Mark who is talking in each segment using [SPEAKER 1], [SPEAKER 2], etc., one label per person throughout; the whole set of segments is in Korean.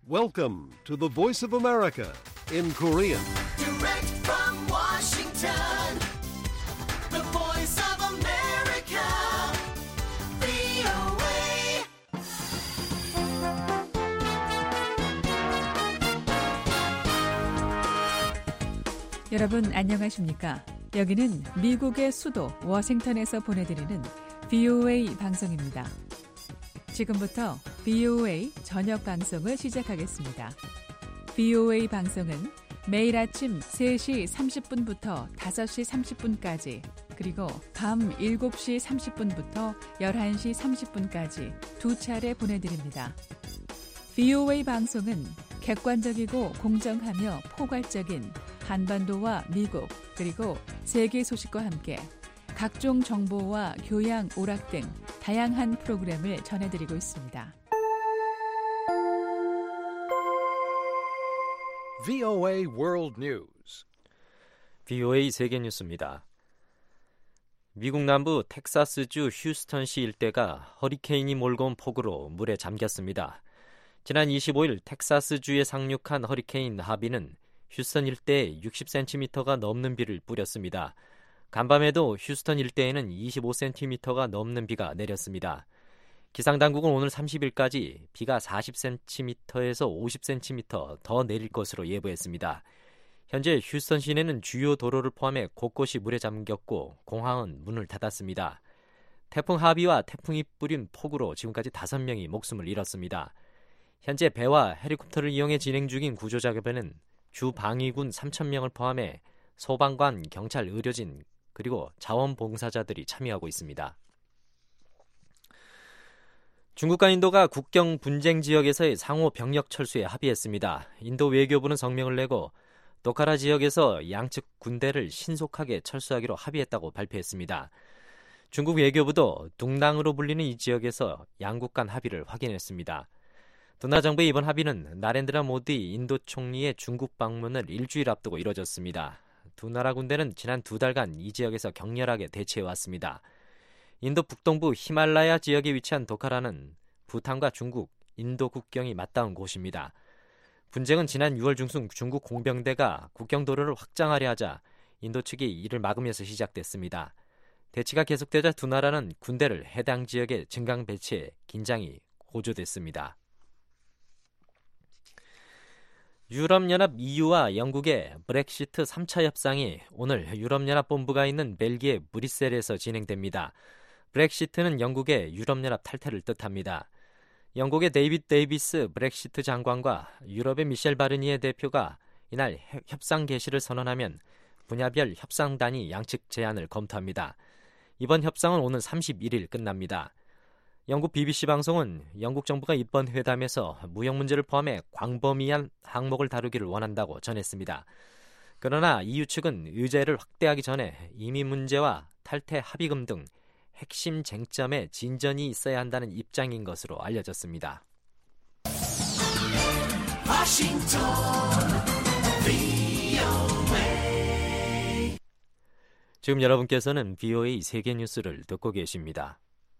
[SPEAKER 1] Welcome to the Voice of America in Korean.
[SPEAKER 2] Direct from Washington, the Voice of America, VOA.
[SPEAKER 3] 여러분 안녕하십니까? 여기는 미국의 수도 워싱턴에서 보내드리는 VOA 방송입니다. 지금부터 VOA 저녁 방송을 시작하겠습니다. VOA 방송은 매일 아침 3시 30분부터 5시 30분까지 그리고 밤 7시 30분부터 11시 30분까지 두 차례 보내드립니다. VOA 방송은 객관적이고 공정하며 포괄적인 한반도와 미국 그리고 세계 소식과 함께 각종 정보와 교양, 오락 등 다양한 프로그램을 전해드리고 있습니다.
[SPEAKER 1] VOA World News.
[SPEAKER 4] VOA 세계 뉴스입니다. 미국 남부 텍사스주 휴스턴시 일대가 허리케인이 몰고 온 폭우로 물에 잠겼습니다. 지난 25일 텍사스주에 상륙한 허리케인 하비는 휴스턴 일대에 60cm가 넘는 비를 뿌렸습니다. 간밤에도 휴스턴 일대에는 25cm가 넘는 비가 내렸습니다. 기상당국은 오늘 30일까지 비가 40cm에서 50cm 더 내릴 것으로 예보했습니다. 현재 휴스턴 시내는 주요 도로를 포함해 곳곳이 물에 잠겼고 공항은 문을 닫았습니다. 태풍 하비와 태풍이 뿌린 폭우로 지금까지 5명이 목숨을 잃었습니다. 현재 배와 헬리콥터를 이용해 진행 중인 구조작업에는 주 방위군 3,000명을 포함해 소방관, 경찰, 의료진 그리고 자원봉사자들이 참여하고 있습니다. 중국과 인도가 국경 분쟁 지역에서의 상호 병력 철수에 합의했습니다. 인도 외교부는 성명을 내고 도카라 지역에서 양측 군대를 신속하게 철수하기로 합의했다고 발표했습니다. 중국 외교부도 둥랑으로 불리는 이 지역에서 양국 간 합의를 확인했습니다. 두 나라 정부의 이번 합의는 나렌드라 모디 인도 총리의 중국 방문을 일주일 앞두고 이뤄졌습니다. 두 나라 군대는 지난 2달간 이 지역에서 격렬하게 대치해왔습니다. 인도 북동부 히말라야 지역에 위치한 도카라는 부탄과 중국, 인도 국경이 맞닿은 곳입니다. 분쟁은 지난 6월 중순 중국 공병대가 국경 도로를 확장하려 하자 인도 측이 이를 막으면서 시작됐습니다. 대치가 계속되자 두 나라는 군대를 해당 지역에 증강 배치해 긴장이 고조됐습니다. 유럽연합 EU와 영국의 브렉시트 3차 협상이 오늘 유럽연합 본부가 있는 벨기에 브뤼셀에서 진행됩니다. 브렉시트는 영국의 유럽연합 탈퇴를 뜻합니다. 영국의 데이빗 데이비스 브렉시트 장관과 유럽의 미셸 바르니에 대표가 이날 협상 개시를 선언하면 분야별 협상단이 양측 제안을 검토합니다. 이번 협상은 오는 31일 끝납니다. 영국 BBC 방송은 영국 정부가 이번 회담에서 무역 문제를 포함해 광범위한 항목을 다루기를 원한다고 전했습니다. 그러나 EU 측은 의제를 확대하기 전에 이민 문제와 탈퇴 합의금 등 핵심 쟁점에 진전이 있어야 한다는 입장인 것으로 알려졌습니다.
[SPEAKER 2] Washington, VOA.
[SPEAKER 4] 지금 여러분께서는 VOA 세계 뉴스를 듣고 계십니다.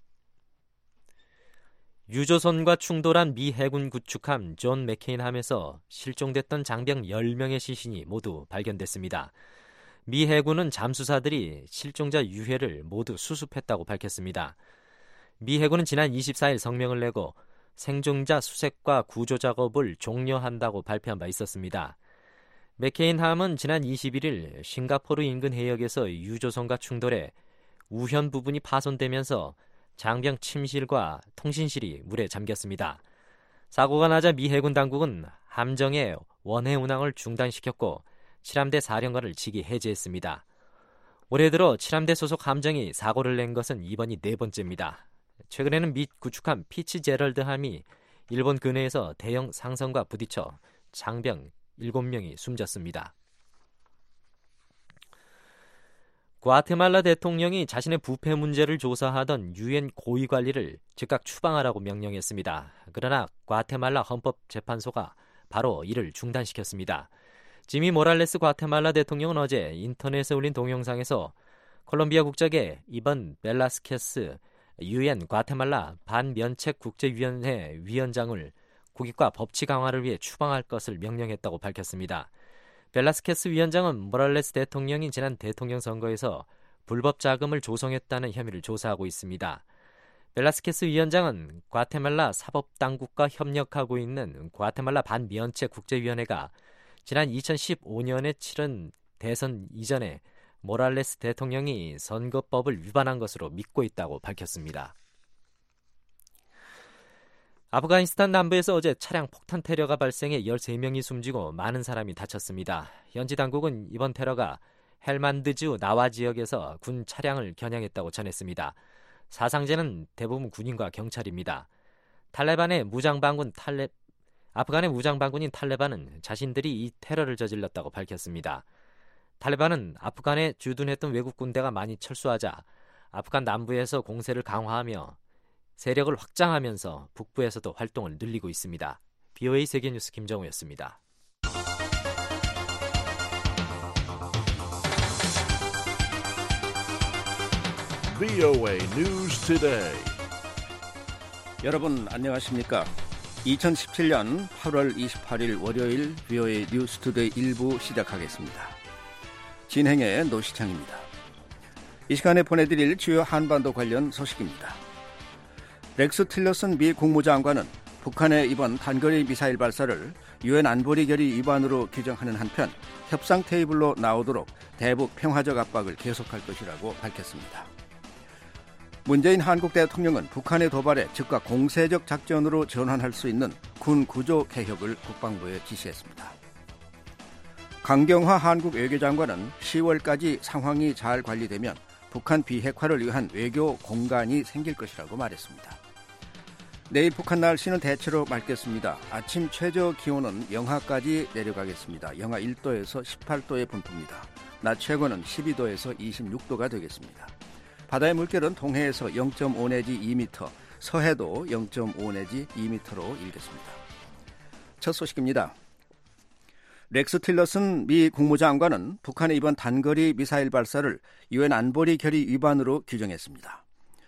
[SPEAKER 4] 유조선과 충돌한 미 해군 구축함 존 맥케인함에서 실종됐던 장병 10명의 시신이 모두 발견됐습니다. 미 해군은 잠수사들이 실종자 유해를 모두 수습했다고 밝혔습니다. 미 해군은 지난 24일 성명을 내고 생존자 수색과 구조 작업을 종료한다고 발표한 바 있었습니다. 맥케인함은 지난 21일 싱가포르 인근 해역에서 유조선과 충돌해 우현 부분이 파손되면서 장병 침실과 통신실이 물에 잠겼습니다. 사고가 나자 미 해군 당국은 함정의 원해 운항을 중단시켰고 칠함대 사령관을 직위 해제했습니다. 올해 들어 칠함대 소속 함정이 사고를 낸 것은 이번이 4번째입니다. 최근에는 미 구축함 피츠제럴드함이 일본 근해에서 대형 상선과 부딪혀 장병 7명이 숨졌습니다. 과테말라 대통령이 자신의 부패 문제를 조사하던 유엔 고위관리를 즉각 추방하라고 명령했습니다. 그러나 과테말라 헌법재판소가 바로 이를 중단시켰습니다. 지미 모랄레스 과테말라 대통령은 어제 인터넷에 올린 동영상에서 콜롬비아 국적의 이번 벨라스케스 유엔 과테말라 반면책 국제위원회 위원장을 국익과 법치 강화를 위해 추방할 것을 명령했다고 밝혔습니다. 벨라스케스 위원장은 모랄레스 대통령이 지난 대통령 선거에서 불법 자금을 조성했다는 혐의를 조사하고 있습니다. 벨라스케스 위원장은 과테말라 사법당국과 협력하고 있는 과테말라 반미연체 국제위원회가 지난 2015년에 치른 대선 이전에 모랄레스 대통령이 선거법을 위반한 것으로 믿고 있다고 밝혔습니다. 아프가니스탄 남부에서 어제 차량 폭탄 테러가 발생해 13명이 숨지고 많은 사람이 다쳤습니다. 현지 당국은 이번 테러가 헬만드주 나와 지역에서 군 차량을 겨냥했다고 전했습니다. 사상자는 대부분 군인과 경찰입니다. 아프간의 무장반군인 탈레반은 자신들이 이 테러를 저질렀다고 밝혔습니다. 탈레반은 아프간에 주둔했던 외국 군대가 많이 철수하자 아프간 남부에서 공세를 강화하며 세력을 확장하면서 북부에서도 활동을 늘리고 있습니다. BOA 세계뉴스 김정우였습니다.
[SPEAKER 1] VOA News Today.
[SPEAKER 5] 여러분 안녕하십니까? 2017년 8월 28일 월요일 VOA 뉴스 투데이 1부 시작하겠습니다. 진행의 노시창입니다. 이 시간에 보내드릴 주요 한반도 관련 소식입니다. 렉스 틸러슨 미 국무장관은 북한의 이번 단거리 미사일 발사를 유엔 안보리 결의 위반으로 규정하는 한편 협상 테이블로 나오도록 대북 평화적 압박을 계속할 것이라고 밝혔습니다. 문재인 한국 대통령은 북한의 도발에 즉각 공세적 작전으로 전환할 수 있는 군 구조 개혁을 국방부에 지시했습니다. 강경화 한국 외교장관은 10월까지 상황이 잘 관리되면 북한 비핵화를 위한 외교 공간이 생길 것이라고 말했습니다. 내일 북한 날씨는 대체로 맑겠습니다. 아침 최저 기온은 영하까지 내려가겠습니다. 영하 1도에서 18도의 분포입니다. 낮 최고는 12도에서 26도가 되겠습니다. 바다의 물결은 동해에서 0.5 내지 2m, 서해도 0.5 내지 2m로 일겠습니다. 첫 소식입니다. 렉스 틸러슨 미 국무장관은 북한의 이번 단거리 미사일 발사를 유엔 안보리 결의 위반으로 규정했습니다.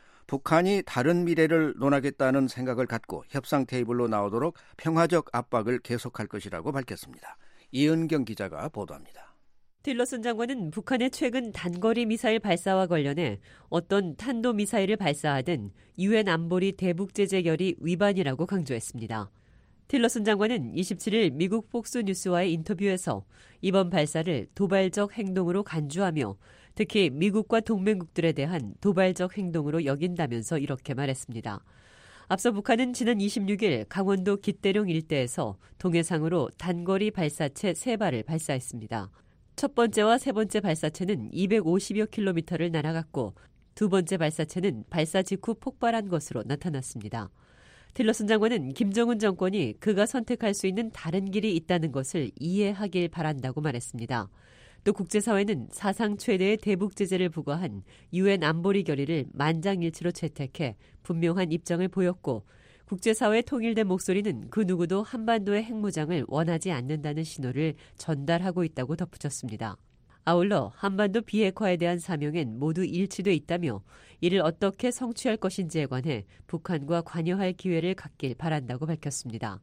[SPEAKER 5] 북한이 다른 미래를 논하겠다는 생각을 갖고 협상 테이블로 나오도록 평화적 압박을 계속할 것이라고 밝혔습니다. 이은경 기자가 보도합니다.
[SPEAKER 6] 틸러슨 장관은 북한의 최근 단거리 미사일 발사와 관련해 어떤 탄도미사일을 발사하든 유엔 안보리 대북제재 결의 위반이라고 강조했습니다. 틸러슨 장관은 27일 미국 폭스뉴스와의 인터뷰에서 이번 발사를 도발적 행동으로 간주하며 특히 미국과 동맹국들에 대한 도발적 행동으로 여긴다면서 이렇게 말했습니다. 앞서 북한은 지난 26일 강원도 기대룡 일대에서 동해상으로 단거리 발사체 3발을 발사했습니다. 첫 번째와 세 번째 발사체는 250여 킬로미터를 날아갔고 두 번째 발사체는 발사 직후 폭발한 것으로 나타났습니다. 틸러슨 장관은 김정은 정권이 그가 선택할 수 있는 다른 길이 있다는 것을 이해하길 바란다고 말했습니다. 또 국제사회는 사상 최대의 대북 제재를 부과한 유엔 안보리 결의를 만장일치로 채택해 분명한 입장을 보였고 국제사회의 통일된 목소리는 그 누구도 한반도의 핵무장을 원하지 않는다는 신호를 전달하고 있다고 덧붙였습니다. 아울러 한반도 비핵화에 대한 사명엔 모두 일치돼 있다며 이를 어떻게 성취할 것인지에 관해 북한과 관여할 기회를 갖길 바란다고 밝혔습니다.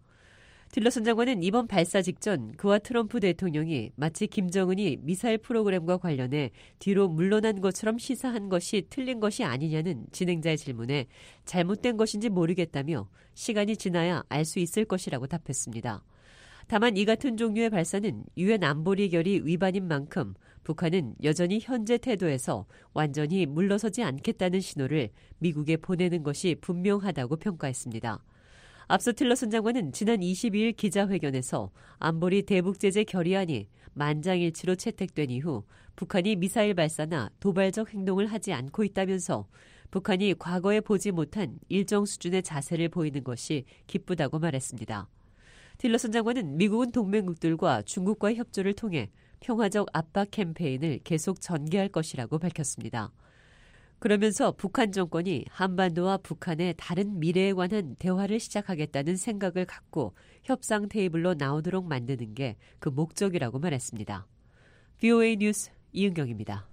[SPEAKER 6] 틸러슨 장관은 이번 발사 직전 그와 트럼프 대통령이 마치 김정은이 미사일 프로그램과 관련해 뒤로 물러난 것처럼 시사한 것이 틀린 것이 아니냐는 진행자의 질문에 잘못된 것인지 모르겠다며 시간이 지나야 알 수 있을 것이라고 답했습니다. 다만 이 같은 종류의 발사는 유엔 안보리 결의 위반인 만큼 북한은 여전히 현재 태도에서 완전히 물러서지 않겠다는 신호를 미국에 보내는 것이 분명하다고 평가했습니다. 앞서 틸러슨 장관은 지난 22일 기자회견에서 안보리 대북제재 결의안이 만장일치로 채택된 이후 북한이 미사일 발사나 도발적 행동을 하지 않고 있다면서 북한이 과거에 보지 못한 일정 수준의 자세를 보이는 것이 기쁘다고 말했습니다. 틸러슨 장관은 미국은 동맹국들과 중국과의 협조를 통해 평화적 압박 캠페인을 계속 전개할 것이라고 밝혔습니다. 그러면서 북한 정권이 한반도와 북한의 다른 미래에 관한 대화를 시작하겠다는 생각을 갖고 협상 테이블로 나오도록 만드는 게 그 목적이라고 말했습니다. VOA 뉴스 이은경입니다.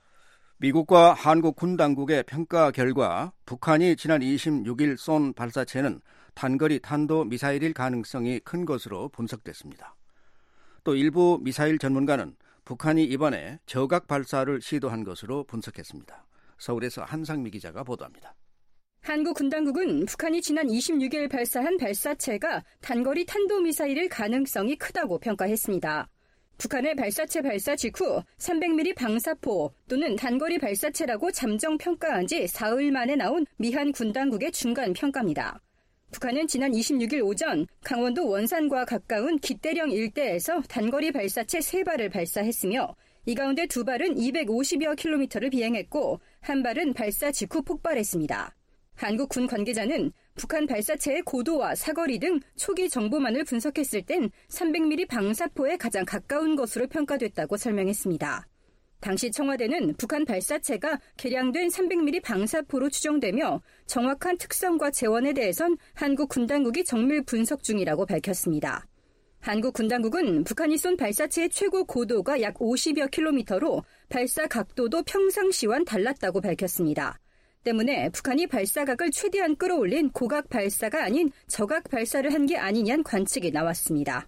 [SPEAKER 5] 미국과 한국 군 당국의 평가 결과 북한이 지난 26일 쏜 발사체는 단거리 탄도미사일일 가능성이 큰 것으로 분석됐습니다. 또 일부 미사일 전문가는 북한이 이번에 저각 발사를 시도한 것으로 분석했습니다. 서울에서 한상미 기자가 보도합니다.
[SPEAKER 7] 한국 군당국은 북한이 지난 26일 발사한 발사체가 단거리 탄도미사일일 가능성이 크다고 평가했습니다. 북한의 발사체 발사 직후 300mm 방사포 또는 단거리 발사체라고 잠정 평가한 지 사흘 만에 나온 미한 군당국의 중간 평가입니다. 북한은 지난 26일 오전 강원도 원산과 가까운 기대령 일대에서 단거리 발사체 3발을 발사했으며 이 가운데 2발은 250여 킬로미터를 비행했고 한 발은 발사 직후 폭발했습니다. 한국 군 관계자는 북한 발사체의 고도와 사거리 등 초기 정보만을 분석했을 땐 300mm 방사포에 가장 가까운 것으로 평가됐다고 설명했습니다. 당시 청와대는 북한 발사체가 개량된 300mm 방사포로 추정되며 정확한 특성과 재원에 대해선 한국 군 당국이 정밀 분석 중이라고 밝혔습니다. 한국 군 당국은 북한이 쏜 발사체의 최고 고도가 약 50여 킬로미터로 발사 각도도 평상시와는 달랐다고 밝혔습니다. 때문에 북한이 발사각을 최대한 끌어올린 고각 발사가 아닌 저각 발사를 한 게 아니냐는 관측이 나왔습니다.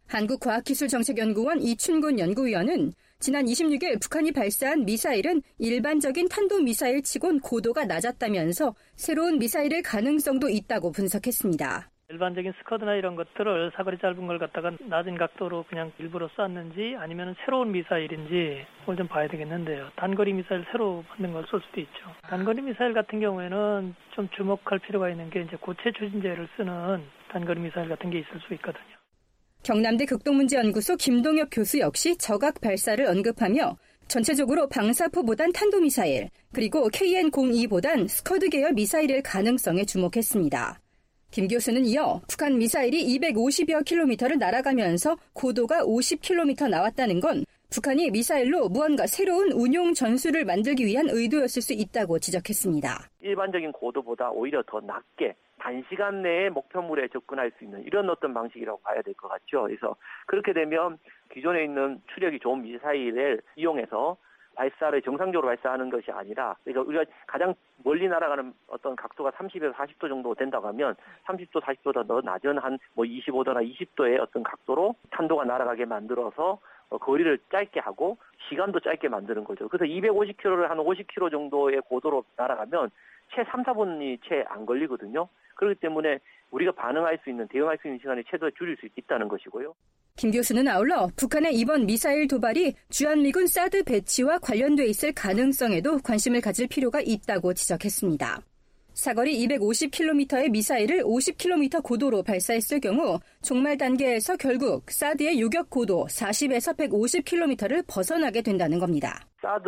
[SPEAKER 7] 한국과학기술정책연구원 이춘곤 연구위원은 지난 26일 북한이 발사한 미사일은 일반적인 탄도미사일 치곤 고도가 낮았다면서 새로운 미사일일 가능성도 있다고 분석했습니다.
[SPEAKER 8] 일반적인 스커드나 이런 것들을 사거리 짧은 걸 갖다가 낮은 각도로 그냥 일부러 쐈는지 아니면 새로운 미사일인지 그걸 좀 봐야 되겠는데요. 단거리 미사일 새로 만든 걸 쏠 수도 있죠. 단거리 미사일 같은 경우에는 좀 주목할 필요가 있는 게 이제 고체 추진제를 쓰는 단거리 미사일 같은 게 있을 수 있거든요.
[SPEAKER 7] 경남대 극동문제연구소 김동엽 교수 역시 저각 발사를 언급하며 전체적으로 방사포보단 탄도미사일 그리고 KN-02보단 스커드 계열 미사일일 가능성에 주목했습니다. 김 교수는 이어 북한 미사일이 250여 킬로미터를 날아가면서 고도가 50킬로미터 나왔다는 건 북한이 미사일로 무언가 새로운 운용 전술을 만들기 위한 의도였을 수 있다고 지적했습니다.
[SPEAKER 9] 일반적인 고도보다 오히려 더 낮게 단시간 내에 목표물에 접근할 수 있는 이런 어떤 방식이라고 봐야 될 것 같죠. 그래서 그렇게 되면 기존에 있는 추력이 좋은 미사일을 이용해서 발사를 정상적으로 발사하는 것이 아니라, 그러니까 우리가 가장 멀리 날아가는 어떤 각도가 30에서 40도 정도 된다고 하면 30도, 40도보다 더 낮은 한 25도나 20도의 어떤 각도로 탄도가 날아가게 만들어서 거리를 짧게 하고 시간도 짧게 만드는 거죠. 그래서 250km를 한 50km 정도의 고도로 날아가면 채 3, 4분이 채 안 걸리거든요. 그렇기 때문에 우리가 반응할 수 있는, 대응할 수 있는 시간을 최대 줄일 수 있다는 것이고요.
[SPEAKER 7] 김 교수는 아울러 북한의 이번 미사일 도발이 주한미군 사드 배치와 관련돼 있을 가능성에도 관심을 가질 필요가 있다고 지적했습니다. 사거리 250km의 미사일을 50km 고도로 발사했을 경우 종말 단계에서 결국 사드의 요격 고도 40에서 150km를 벗어나게 된다는 겁니다.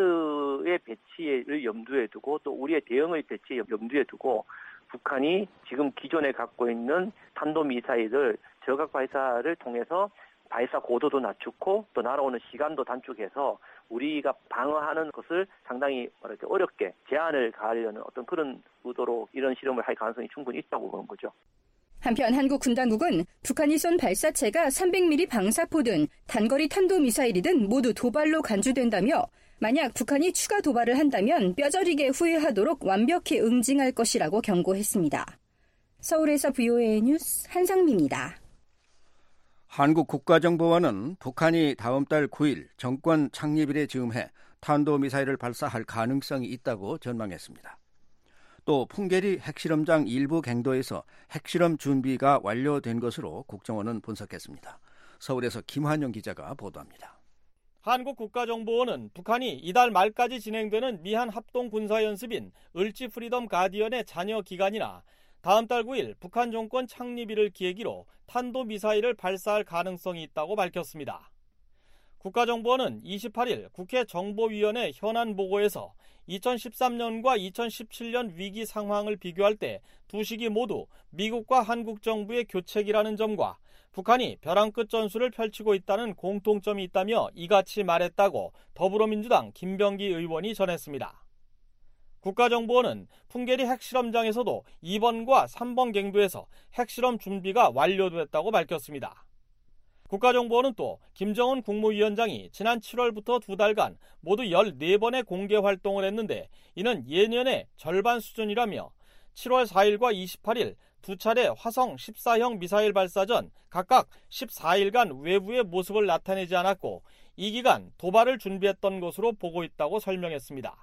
[SPEAKER 9] 사드의 배치를 염두에 두고 또 우리의 대응의 배치에 염두에 두고 북한이 지금 기존에 갖고 있는 탄도미사일을 저각 발사를 통해서 발사 고도도 낮추고 또 날아오는 시간도 단축해서 우리가 방어하는 것을 상당히 어렵게 제한을 가하려는 어떤 그런 의도로 이런 실험을 할 가능성이 충분히 있다고 보는 거죠.
[SPEAKER 7] 한편 한국 군 당국은 북한이 쏜 발사체가 300mm 방사포든 단거리 탄도미사일이든 모두 도발로 간주된다며 만약 북한이 추가 도발을 한다면 뼈저리게 후회하도록 완벽히 응징할 것이라고 경고했습니다. 서울에서 VOA 뉴스 한상미입니다.
[SPEAKER 5] 한국 국가정보원은 북한이 다음 달 9일 정권 창립일에 즈음해 탄도미사일을 발사할 가능성이 있다고 전망했습니다. 또 풍계리 핵실험장 일부 갱도에서 핵실험 준비가 완료된 것으로 국정원은 분석했습니다. 서울에서 김환영 기자가 보도합니다.
[SPEAKER 10] 한국 국가정보원은 북한이 이달 말까지 진행되는 미한 합동군사연습인 을지 프리덤 가디언의 잔여 기간이나 다음 달 9일 북한 정권 창립일을 기획으로 탄도미사일을 발사할 가능성이 있다고 밝혔습니다. 국가정보원은 28일 국회 정보위원회 현안 보고에서 2013년과 2017년 위기 상황을 비교할 때 두 시기 모두 미국과 한국 정부의 교책이라는 점과 북한이 벼랑 끝 전술을 펼치고 있다는 공통점이 있다며 이같이 말했다고 더불어민주당 김병기 의원이 전했습니다. 국가정보원은 풍계리 핵실험장에서도 2번과 3번 갱도에서 핵실험 준비가 완료됐다고 밝혔습니다. 국가정보원은 또 김정은 국무위원장이 지난 7월부터 2달간 모두 14번의 공개 활동을 했는데 이는 예년의 절반 수준이라며 7월 4일과 28일 두 차례 화성 14형 미사일 발사 전 각각 14일간 외부의 모습을 나타내지 않았고 이 기간 도발을 준비했던 것으로 보고 있다고 설명했습니다.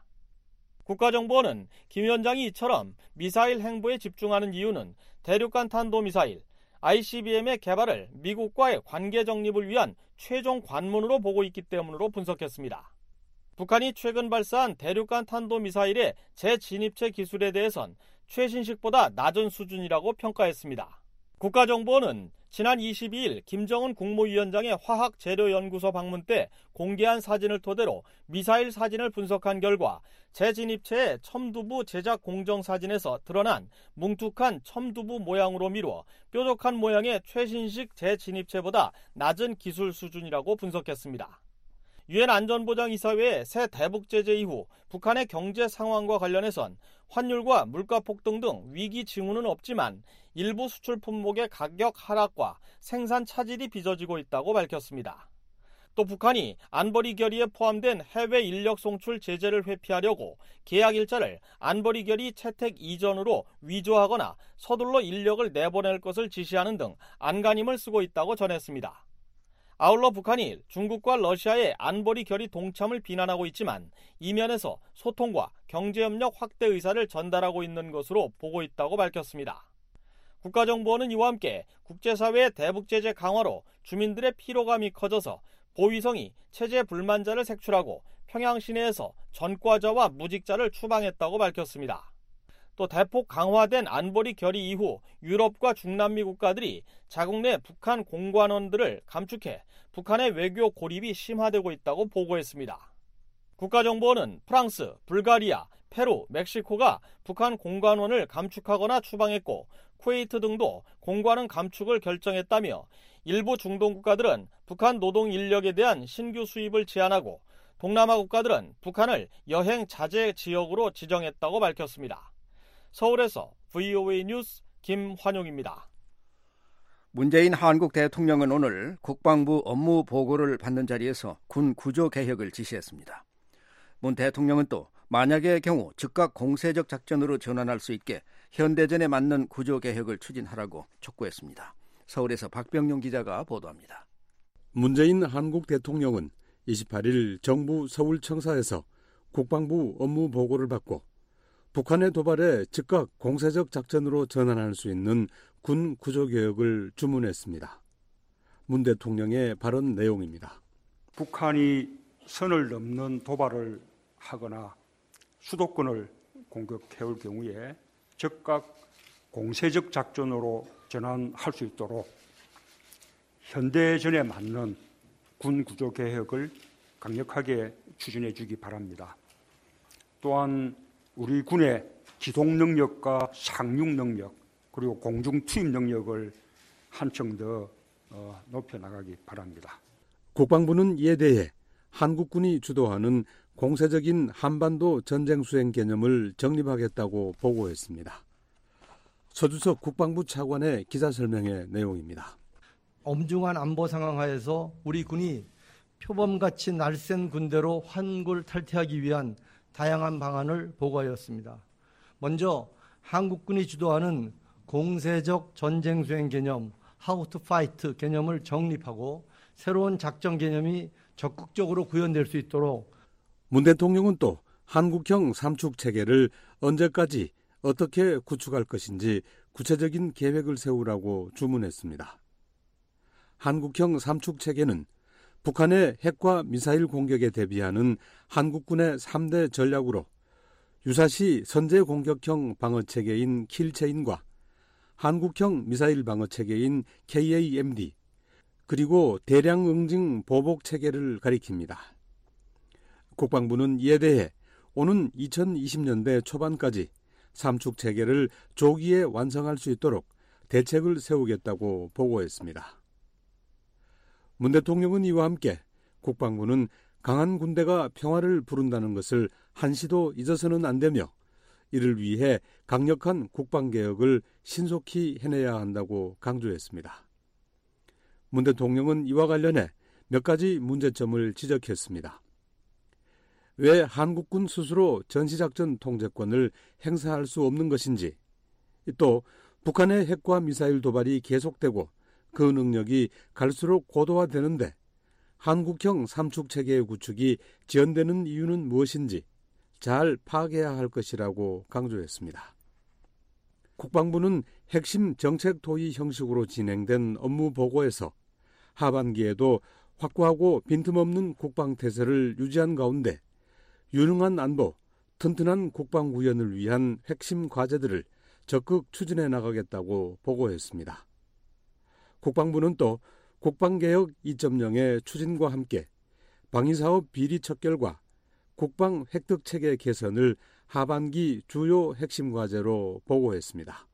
[SPEAKER 10] 국가정보원은 김 위원장이 이처럼 미사일 행보에 집중하는 이유는 대륙간 탄도미사일 ICBM의 개발을 미국과의 관계 정립을 위한 최종 관문으로 보고 있기 때문으로 분석했습니다. 북한이 최근 발사한 대륙간 탄도미사일의 재진입체 기술에 대해선 최신식보다 낮은 수준이라고 평가했습니다. 국가정보원은 지난 22일 김정은 국무위원장의 화학재료연구소 방문 때 공개한 사진을 토대로 미사일 사진을 분석한 결과 재진입체의 첨두부 제작 공정 사진에서 드러난 뭉툭한 첨두부 모양으로 미루어 뾰족한 모양의 최신식 재진입체보다 낮은 기술 수준이라고 분석했습니다. 유엔 안전보장이사회의 새 대북 제재 이후 북한의 경제 상황과 관련해선 환율과 물가 폭등 등 위기 징후는 없지만 일부 수출 품목의 가격 하락과 생산 차질이 빚어지고 있다고 밝혔습니다. 또 북한이 안보리 결의에 포함된 해외 인력 송출 제재를 회피하려고 계약 일자를 안보리 결의 채택 이전으로 위조하거나 서둘러 인력을 내보낼 것을 지시하는 등 안간힘을 쓰고 있다고 전했습니다. 아울러 북한이 중국과 러시아의 안보리 결의 동참을 비난하고 있지만 이면에서 소통과 경제협력 확대 의사를 전달하고 있는 것으로 보고 있다고 밝혔습니다. 국가정보원은 이와 함께 국제사회의 대북제재 강화로 주민들의 피로감이 커져서 보위성이 체제 불만자를 색출하고 평양 시내에서 전과자와 무직자를 추방했다고 밝혔습니다. 또 대폭 강화된 안보리 결의 이후 유럽과 중남미 국가들이 자국 내 북한 공관원들을 감축해 북한의 외교 고립이 심화되고 있다고 보고했습니다. 국가정보원은 프랑스, 불가리아, 페루, 멕시코가 북한 공관원을 감축하거나 추방했고 쿠웨이트 등도 공관원 감축을 결정했다며 일부 중동 국가들은 북한 노동 인력에 대한 신규 수입을 제한하고 동남아 국가들은 북한을 여행 자제 지역으로 지정했다고 밝혔습니다. 서울에서 VOA 뉴스 김환용입니다.
[SPEAKER 5] 문재인 한국 대통령은 오늘 국방부 업무 보고를 받는 자리에서 군 구조 개혁을 지시했습니다. 문 대통령은 또 만약의 경우 즉각 공세적 작전으로 전환할 수 있게 현대전에 맞는 구조 개혁을 추진하라고 촉구했습니다. 서울에서 박병용 기자가 보도합니다.
[SPEAKER 11] 문재인 한국 대통령은 28일 정부 서울청사에서 국방부 업무 보고를 받고 북한의 도발에 즉각 공세적 작전으로 전환할 수 있는 군 구조개혁을 주문했습니다. 문 대통령의 발언 내용입니다.
[SPEAKER 12] 북한이 선을 넘는 도발을 하거나 수도권을 공격해올 경우에 즉각 공세적 작전으로 전환할 수 있도록 현대전에 맞는 군 구조개혁을 강력하게 추진해 주기 바랍니다. 또한 우리 군의 기동 능력과 상륙 능력 그리고 공중 투입 능력을 한층 더 높여나가기 바랍니다.
[SPEAKER 11] 국방부는 이에 대해 한국군이 주도하는 공세적인 한반도 전쟁 수행 개념을 정립하겠다고 보고했습니다. 서주석 국방부 차관의 기자 설명의 내용입니다.
[SPEAKER 13] 엄중한 안보 상황 하에서 우리 군이 표범같이 날쌘 군대로 환골 탈퇴하기 위한 다양한 방안을 보고하였습니다. 먼저 한국군이 주도하는 공세적 전쟁 수행 개념, How to Fight 개념을 정립하고 새로운 작전 개념이 적극적으로 구현될 수 있도록
[SPEAKER 11] 문 대통령은 또 한국형 삼축 체계를 언제까지 어떻게 구축할 것인지 구체적인 계획을 세우라고 주문했습니다. 한국형 삼축 체계는 북한의 핵과 미사일 공격에 대비하는 한국군의 3대 전략으로 유사시 선제 공격형 방어체계인 킬체인과 한국형 미사일 방어체계인 KAMD 그리고 대량 응징 보복체계를 가리킵니다. 국방부는 이에 대해 오는 2020년대 초반까지 삼축체계를 조기에 완성할 수 있도록 대책을 세우겠다고 보고했습니다. 문 대통령은 이와 함께 국방부는 강한 군대가 평화를 부른다는 것을 한시도 잊어서는 안 되며 이를 위해 강력한 국방개혁을 신속히 해내야 한다고 강조했습니다. 문 대통령은 이와 관련해 몇 가지 문제점을 지적했습니다. 왜 한국군 스스로 전시작전 통제권을 행사할 수 없는 것인지, 또 북한의 핵과 미사일 도발이 계속되고 그 능력이 갈수록 고도화되는데 한국형 삼축체계의 구축이 지연되는 이유는 무엇인지 잘 파악해야 할 것이라고 강조했습니다. 국방부는 핵심 정책 토의 형식으로 진행된 업무 보고에서 하반기에도 확고하고 빈틈없는 국방태세를 유지한 가운데 유능한 안보, 튼튼한 국방 구현을 위한 핵심 과제들을 적극 추진해 나가겠다고 보고했습니다. 국방부는 또 국방개혁 2.0의 추진과 함께 방위사업 비리 척결과 국방 획득체계 개선을 하반기 주요 핵심 과제로 보고했습니다.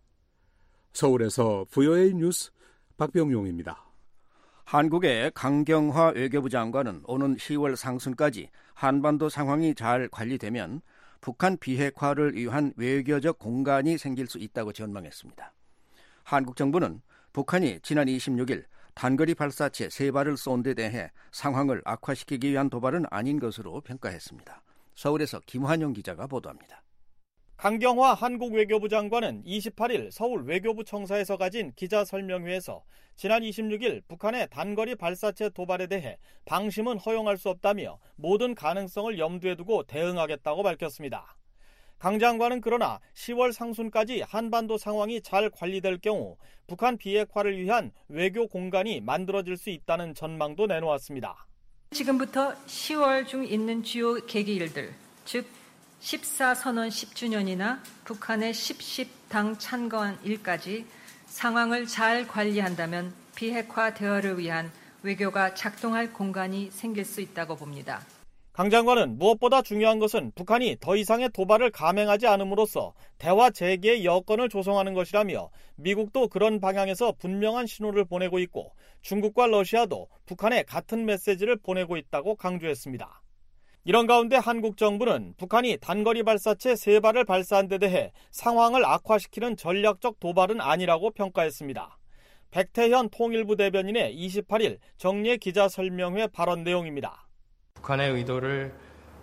[SPEAKER 11] 서울에서 VOA 뉴스 박병용입니다.
[SPEAKER 5] 한국의 강경화 외교부 장관은 오는 10월 상순까지 한반도 상황이 잘 관리되면 북한 비핵화를 위한 외교적 공간이 생길 수 있다고 전망했습니다. 한국 정부는 북한이 지난 26일 단거리 발사체 3발을 쏜 데 대해 상황을 악화시키기 위한 도발은 아닌 것으로 평가했습니다. 서울에서 김환영 기자가 보도합니다.
[SPEAKER 10] 강경화 한국 외교부 장관은 28일 서울 외교부 청사에서 가진 기자설명회에서 지난 26일 북한의 단거리 발사체 도발에 대해 방심은 허용할 수 없다며 모든 가능성을 염두에 두고 대응하겠다고 밝혔습니다. 강 장관은 그러나 10월 상순까지 한반도 상황이 잘 관리될 경우 북한 비핵화를 위한 외교 공간이 만들어질 수 있다는 전망도 내놓았습니다.
[SPEAKER 14] 지금부터 10월 중 있는 주요 계기일들, 즉 14선언 10주년이나 북한의 10당 찬건일까지 상황을 잘 관리한다면 비핵화 대화를 위한 외교가 작동할 공간이 생길 수 있다고 봅니다.
[SPEAKER 10] 강 장관은 무엇보다 중요한 것은 북한이 더 이상의 도발을 감행하지 않음으로써 대화 재개의 여건을 조성하는 것이라며 미국도 그런 방향에서 분명한 신호를 보내고 있고 중국과 러시아도 북한에 같은 메시지를 보내고 있다고 강조했습니다. 이런 가운데 한국 정부는 북한이 단거리 발사체 3발을 발사한 데 대해 상황을 악화시키는 전략적 도발은 아니라고 평가했습니다. 백태현 통일부 대변인의 28일 정례 기자설명회 발언 내용입니다.
[SPEAKER 15] 북한의 의도를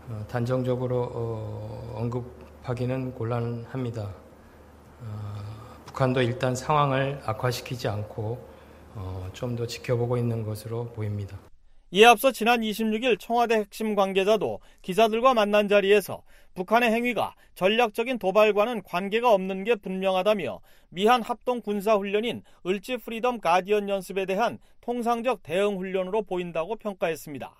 [SPEAKER 15] 단정적으로 언급하기는 곤란합니다. 북한도 일단 상황을 악화시키지 않고 좀 더 지켜보고 있는 것으로 보입니다.
[SPEAKER 10] 이에 앞서 지난 26일 청와대 핵심 관계자도 기자들과 만난 자리에서 북한의 행위가 전략적인 도발과는 관계가 없는 게 분명하다며 미한 합동 군사훈련인 을지 프리덤 가디언 연습에 대한 통상적 대응 훈련으로 보인다고 평가했습니다.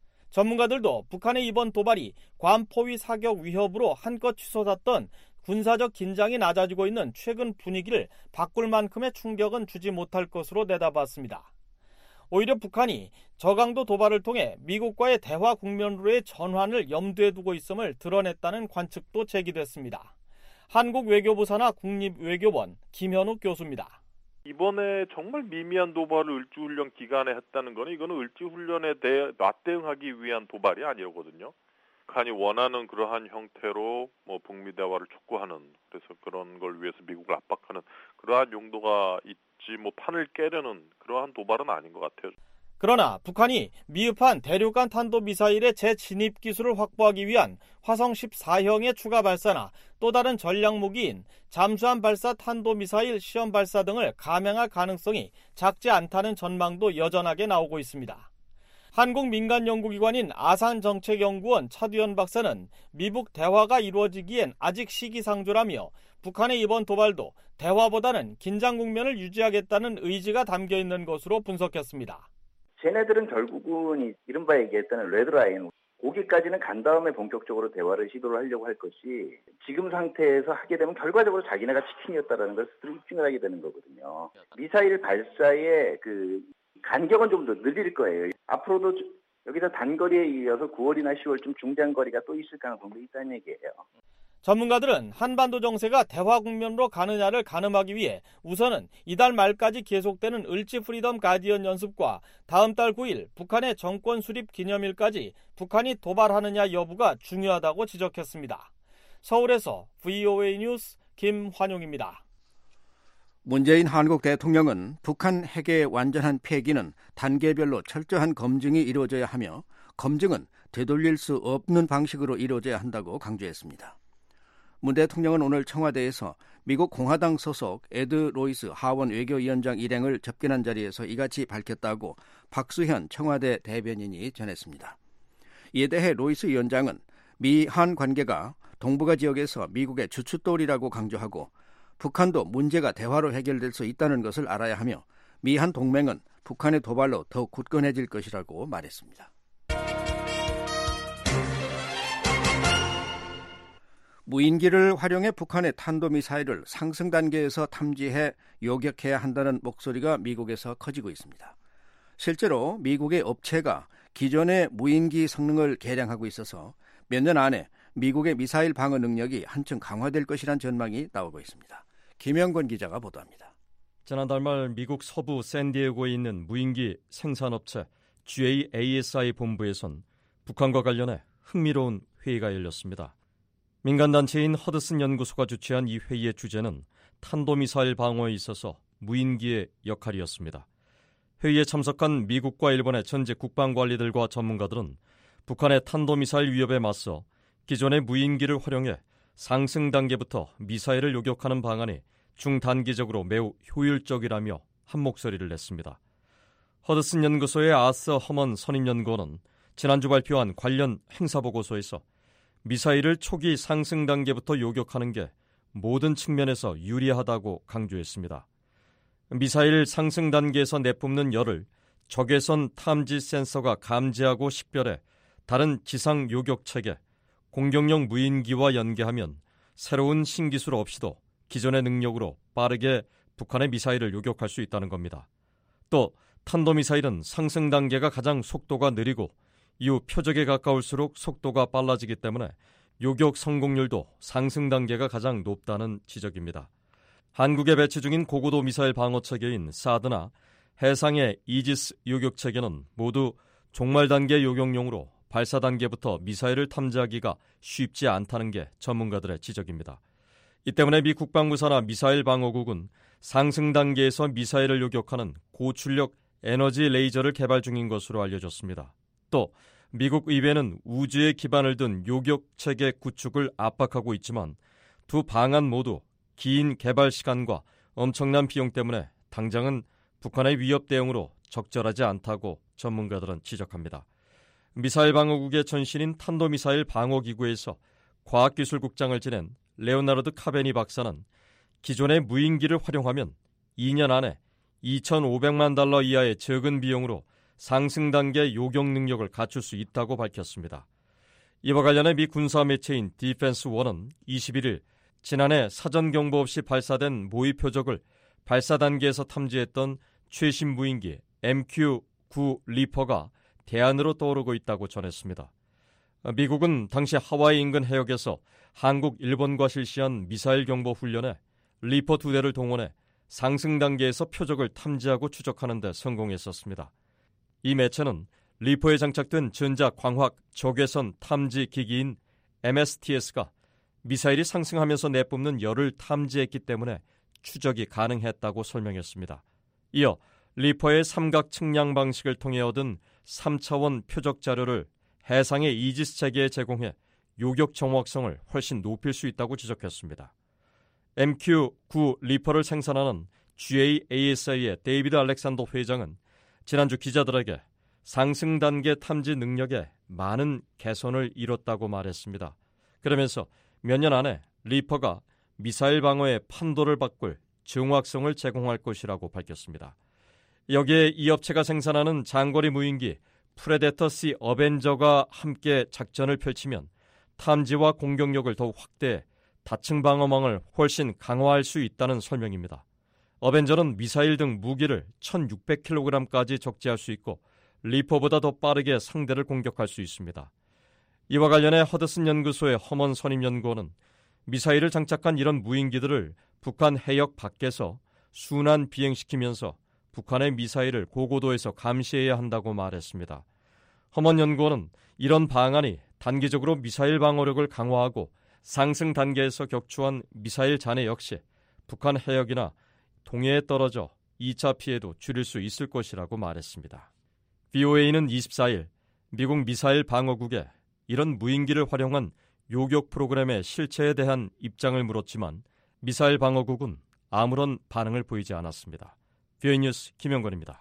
[SPEAKER 10] 전문가들도 북한의 이번 도발이 괌 포위 사격 위협으로 한껏 치솟았던 군사적 긴장이 낮아지고 있는 최근 분위기를 바꿀 만큼의 충격은 주지 못할 것으로 내다봤습니다. 오히려 북한이 저강도 도발을 통해 미국과의 대화 국면으로의 전환을 염두에 두고 있음을 드러냈다는 관측도 제기됐습니다. 한국 외교부산하 국립외교원 김현욱 교수입니다.
[SPEAKER 16] 이번에 정말 미미한 도발을 을지훈련 기간에 했다는 거는 이거는 을지훈련에 대해 맞대응하기 위한 도발이 아니거든요. 북한이 원하는 그러한 형태로 북미 대화를 촉구하는, 그래서 그런 걸 위해서 미국을 압박하는 그러한 용도가 있지 판을 깨려는 그러한 도발은 아닌 것 같아요.
[SPEAKER 10] 그러나 북한이 미흡한 대륙간 탄도미사일의 재진입 기술을 확보하기 위한 화성 14형의 추가 발사나 또 다른 전략무기인 잠수함 발사 탄도미사일 시험 발사 등을 감행할 가능성이 작지 않다는 전망도 여전하게 나오고 있습니다. 한국 민간연구기관인 아산정책연구원 차두현 박사는 미북 대화가 이루어지기엔 아직 시기상조라며 북한의 이번 도발도 대화보다는 긴장 국면을 유지하겠다는 의지가 담겨 있는 것으로 분석했습니다.
[SPEAKER 17] 쟤네들은 결국은 이른바 얘기했다는 레드라인, 거기까지는 간 다음에 본격적으로 대화를 시도를 하려고 할 것이 지금 상태에서 하게 되면 결과적으로 자기네가 치킨이었다라는 걸 스스로 입증을 하게 되는 거거든요. 미사일 발사의 간격은 좀 더 늘릴 거예요. 앞으로도 여기서 단거리에 이어서 9월이나 10월쯤 중장거리가 또 있을 가능성도 있다는 얘기예요.
[SPEAKER 10] 전문가들은 한반도 정세가 대화 국면으로 가느냐를 가늠하기 위해 우선은 이달 말까지 계속되는 을지 프리덤 가디언 연습과 다음 달 9일 북한의 정권 수립 기념일까지 북한이 도발하느냐 여부가 중요하다고 지적했습니다. 서울에서 VOA 뉴스 김환용입니다.
[SPEAKER 5] 문재인 한국 대통령은 북한 핵의 완전한 폐기는 단계별로 철저한 검증이 이루어져야 하며 검증은 되돌릴 수 없는 방식으로 이루어져야 한다고 강조했습니다. 문 대통령은 오늘 청와대에서 미국 공화당 소속 에드 로이스 하원 외교위원장 일행을 접견한 자리에서 이같이 밝혔다고 박수현 청와대 대변인이 전했습니다. 이에 대해 로이스 위원장은 미한 관계가 동북아 지역에서 미국의 주춧돌이라고 강조하고 북한도 문제가 대화로 해결될 수 있다는 것을 알아야 하며 미한 동맹은 북한의 도발로 더욱 굳건해질 것이라고 말했습니다. 무인기를 활용해 북한의 탄도미사일을 상승 단계에서 탐지해 요격해야 한다는 목소리가 미국에서 커지고 있습니다. 실제로 미국의 업체가 기존의 무인기 성능을 개량하고 있어서 몇 년 안에 미국의 미사일 방어 능력이 한층 강화될 것이란 전망이 나오고 있습니다. 김영권 기자가 보도합니다.
[SPEAKER 18] 지난달 말 미국 서부 샌디에고에 있는 무인기 생산업체 GAASI 본부에선 북한과 관련해 흥미로운 회의가 열렸습니다. 민간단체인 허드슨 연구소가 주최한 이 회의의 주제는 탄도미사일 방어에 있어서 무인기의 역할이었습니다. 회의에 참석한 미국과 일본의 전직 국방관리들과 전문가들은 북한의 탄도미사일 위협에 맞서 기존의 무인기를 활용해 상승 단계부터 미사일을 요격하는 방안이 중단기적으로 매우 효율적이라며 한 목소리를 냈습니다. 허드슨 연구소의 아서 허먼 선임연구원은 지난주 발표한 관련 행사보고서에서 미사일을 초기 상승 단계부터 요격하는 게 모든 측면에서 유리하다고 강조했습니다. 미사일 상승 단계에서 내뿜는 열을 적외선 탐지 센서가 감지하고 식별해 다른 지상 요격 체계, 공격용 무인기와 연계하면 새로운 신기술 없이도 기존의 능력으로 빠르게 북한의 미사일을 요격할 수 있다는 겁니다. 또 탄도미사일은 상승 단계가 가장 속도가 느리고 이후 표적에 가까울수록 속도가 빨라지기 때문에 요격 성공률도 상승 단계가 가장 높다는 지적입니다. 한국에 배치 중인 고고도 미사일 방어 체계인 사드나 해상의 이지스 요격 체계는 모두 종말 단계 요격용으로 발사 단계부터 미사일을 탐지하기가 쉽지 않다는 게 전문가들의 지적입니다. 이 때문에 미 국방부사나 미사일 방어국은 상승 단계에서 미사일을 요격하는 고출력 에너지 레이저를 개발 중인 것으로 알려졌습니다. 또 미국 의회는 우주에 기반을 둔 요격 체계 구축을 압박하고 있지만 두 방안 모두 긴 개발 시간과 엄청난 비용 때문에 당장은 북한의 위협 대응으로 적절하지 않다고 전문가들은 지적합니다. 미사일 방어국의 전신인 탄도미사일 방어기구에서 과학기술국장을 지낸 레오나르드 카베니 박사는 기존의 무인기를 활용하면 2년 안에 2,500만 달러 이하의 적은 비용으로 상승 단계 요격 능력을 갖출 수 있다고 밝혔습니다. 이와 관련해 미 군사 매체인 디펜스1은 21일 지난해 사전 경보 없이 발사된 모의 표적을 발사 단계에서 탐지했던 최신 무인기 MQ-9 리퍼가 대안으로 떠오르고 있다고 전했습니다. 미국은 당시 하와이 인근 해역에서 한국, 일본과 실시한 미사일 경보 훈련에 리퍼 2대를 동원해 상승 단계에서 표적을 탐지하고 추적하는 데 성공했었습니다. 이 매체는 리퍼에 장착된 전자광학 적외선 탐지 기기인 MSTS가 미사일이 상승하면서 내뿜는 열을 탐지했기 때문에 추적이 가능했다고 설명했습니다. 이어 리퍼의 삼각 측량 방식을 통해 얻은 3차원 표적 자료를 해상의 이지스 체계에 제공해 요격 정확성을 훨씬 높일 수 있다고 지적했습니다. MQ-9 리퍼를 생산하는 GAASI의 데이비드 알렉산더 회장은 지난주 기자들에게 상승 단계 탐지 능력에 많은 개선을 이뤘다고 말했습니다. 그러면서 몇 년 안에 리퍼가 미사일 방어의 판도를 바꿀 정확성을 제공할 것이라고 밝혔습니다. 여기에 이 업체가 생산하는 장거리 무인기 프레데터-C 어벤저가 함께 작전을 펼치면 탐지와 공격력을 더욱 확대해 다층 방어망을 훨씬 강화할 수 있다는 설명입니다. 어벤저는 미사일 등 무기를 1,600kg까지 적재할 수 있고 리퍼보다 더 빠르게 상대를 공격할 수 있습니다. 이와 관련해 허드슨 연구소의 허먼 선임연구원은 미사일을 장착한 이런 무인기들을 북한 해역 밖에서 순환 비행시키면서 북한의 미사일을 고고도에서 감시해야 한다고 말했습니다. 허먼 연구원은 이런 방안이 단기적으로 미사일 방어력을 강화하고 상승 단계에서 격추한 미사일 잔해 역시 북한 해역이나 동해에 떨어져 2차 피해도 줄일 수 있을 것이라고 말했습니다. VOA는 24일 미국 미사일 방어국에 이런 무인기를 활용한 요격 프로그램의 실체에 대한 입장을 물었지만 미사일 방어국은 아무런 반응을 보이지 않았습니다. VOA 뉴스 김영건입니다.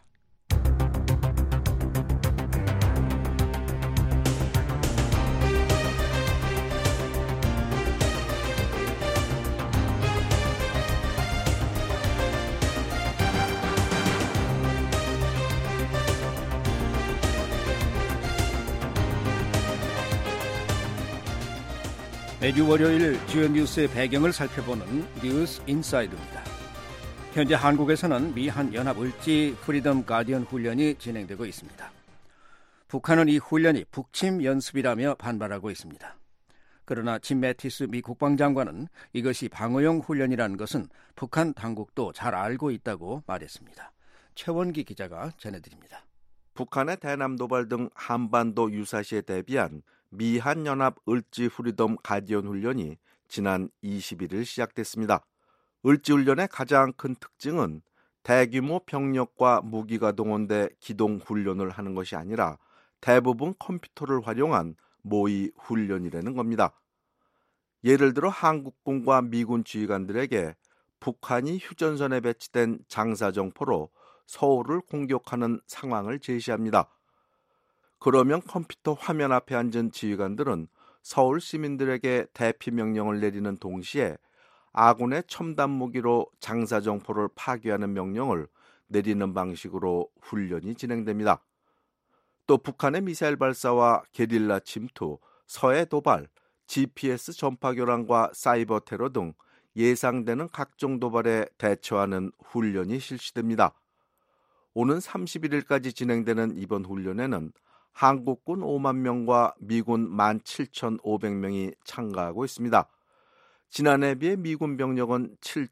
[SPEAKER 5] 매주 월요일 주요 뉴스의 배경을 살펴보는 뉴스 인사이드입니다. 현재 한국에서는 미한 연합 을지 프리덤 가디언 훈련이 진행되고 있습니다. 북한은 이 훈련이 북침 연습이라며 반발하고 있습니다. 그러나 짐 매티스 미 국방장관은 이것이 방어용 훈련이라는 것은 북한 당국도 잘 알고 있다고 말했습니다. 최원기 기자가 전해드립니다.
[SPEAKER 19] 북한의 대남 도발 등 한반도 유사시에 대비한 미한연합 을지 프리덤 가디언 훈련이 지난 21일 시작됐습니다. 을지 훈련의 가장 큰 특징은 대규모 병력과 무기가 동원돼 기동 훈련을 하는 것이 아니라 대부분 컴퓨터를 활용한 모의 훈련이라는 겁니다. 예를 들어 한국군과 미군 지휘관들에게 북한이 휴전선에 배치된 장사정포로 서울을 공격하는 상황을 제시합니다. 그러면 컴퓨터 화면 앞에 앉은 지휘관들은 서울 시민들에게 대피 명령을 내리는 동시에 아군의 첨단 무기로 장사정포를 파괴하는 명령을 내리는 방식으로 훈련이 진행됩니다. 또 북한의 미사일 발사와 게릴라 침투, 서해 도발, GPS 전파 교란과 사이버 테러 등 예상되는 각종 도발에 대처하는 훈련이 실시됩니다. 오는 31일까지 진행되는 이번 훈련에는 한국군 5만 명과 미군 17,500명이 참가하고 있습니다. 지난해에 비해 미군 병력은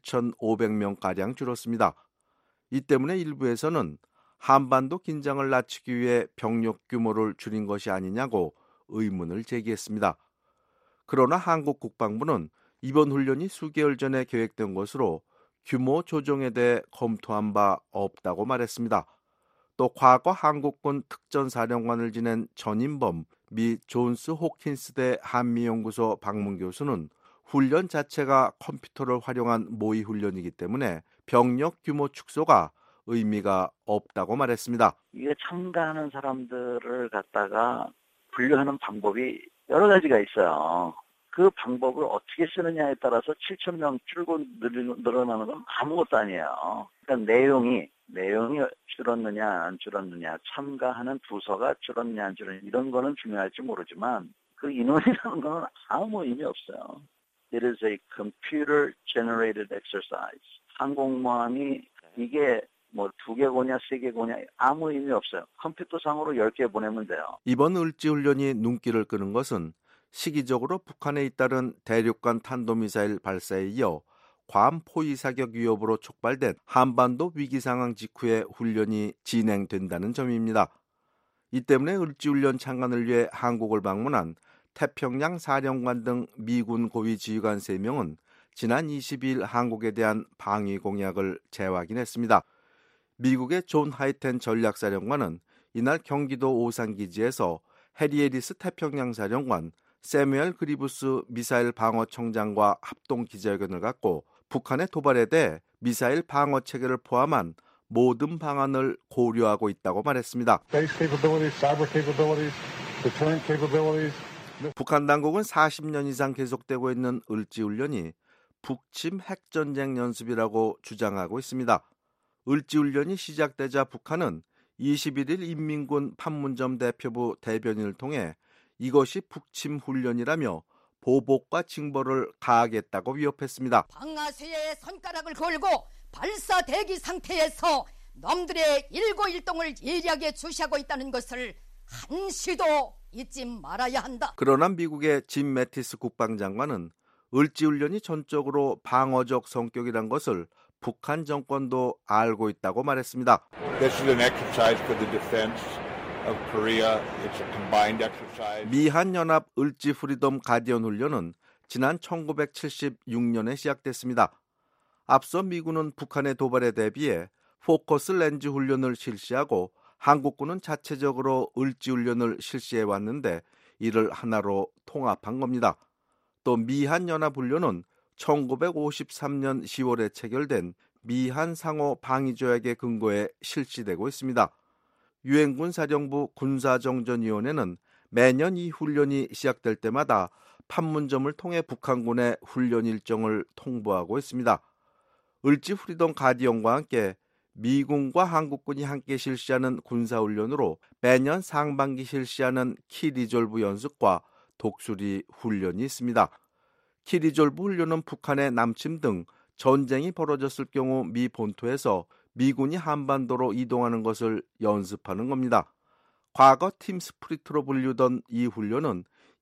[SPEAKER 19] 7,500명가량 줄었습니다. 이 때문에 일부에서는 한반도 긴장을 낮추기 위해 병력 규모를 줄인 것이 아니냐고 의문을 제기했습니다. 그러나 한국 국방부는 이번 훈련이 수개월 전에 계획된 것으로 규모 조정에 대해 검토한 바 없다고 말했습니다. 또 과거 한국군 특전사령관을 지낸 전인범 미 존스 호킨스대 한미연구소 방문 교수는 훈련 자체가 컴퓨터를 활용한 모의 훈련이기 때문에 병력 규모 축소가 의미가 없다고 말했습니다.
[SPEAKER 20] 이게 참가하는 사람들을 갖다가 분류하는 방법이 여러 가지가 있어요. 그 방법을 어떻게 쓰느냐에 따라서 7,000명 줄고 늘어나는 건 아무것도 아니에요. 그러니까 내용이 줄었느냐 안 줄었느냐, 참가하는 부서가 줄었느냐 안 줄었느냐 이런 거는 중요할지 모르지만 그 인원이라는 거는 아무 의미 없어요. It is a computer generated exercise. 항공모함이 이게 뭐 2개고냐 3개고냐 아무 의미 없어요. 컴퓨터상으로 10개 보내면 돼요.
[SPEAKER 19] 이번 을지 훈련이 눈길을 끄는 것은 시기적으로 북한에 잇따른 대륙간 탄도미사일 발사에 이어 괌 포위 사격 위협으로 촉발된 한반도 위기 상황 직후에 훈련이 진행된다는 점입니다. 이 때문에 을지 훈련 참관을 위해 한국을 방문한 태평양 사령관 등 미군 고위 지휘관 3명은 지난 22일 한국에 대한 방위 공약을 재확인했습니다. 미국의 존 하이텐 전략사령관은 이날 경기도 오산기지에서 해리 해리스 태평양 사령관, 세뮤엘 그리브스 미사일 방어청장과 합동 기자회견을 갖고 북한의 도발에 대해 미사일 방어 체계를 포함한 모든 방안을 고려하고 있다고 말했습니다. 북한 당국은 40년 이상 계속되고 있는 을지 훈련이 북침 핵전쟁 연습이라고 주장하고 있습니다. 을지 훈련이 시작되자 북한은 21일 인민군 판문점 대표부 대변인을 통해 이것이 북침 훈련이라며 보복과 징벌을 가하겠다고 위협했습니다.
[SPEAKER 21] 방아쇠에 손가락을 걸고 발사 대기 상태에서 놈들의 일거일동을 예리하게 주시하고 있다는 것을 한시도 잊지 말아야 한다.
[SPEAKER 19] 그러나 미국의 짐 매티스 국방장관은 을지 훈련이 전적으로 방어적 성격이란 것을 북한 정권도 알고 있다고 말했습니다.
[SPEAKER 22] This is an exercise for the defense of Korea. It's a combined exercise.
[SPEAKER 19] 미한연합 을지 프리덤 가디언 훈련은 지난 1976년에 시작됐습니다. 앞서 미군은 북한의 도발에 대비해 포커스 렌즈 훈련을 실시하고 한국군은 자체적으로 을지 훈련을 실시해 왔는데 이를 하나로 통합한 겁니다. 또 미한연합훈련은 1953년 10월에 체결된 미한 상호 방위조약의 근거에 실시되고 있습니다. 유엔군 사령부 군사정전위원회는 매년 이 훈련이 시작될 때마다 판문점을 통해 북한군의 훈련 일정을 통보하고 있습니다. 을지 프리덤 가디언과 함께 미군과 한국군이 함께 실시하는 군사훈련으로 매년 상반기 실시하는 키리졸브 연습과 독수리 훈련이 있습니다. 키리졸브 훈련은 북한의 남침 등 전쟁이 벌어졌을 경우 미 본토에서 미군이 한반도로 이동하는 것을 연습하는 겁니다. 과거 팀 스프리트로 불리던 이 훈련은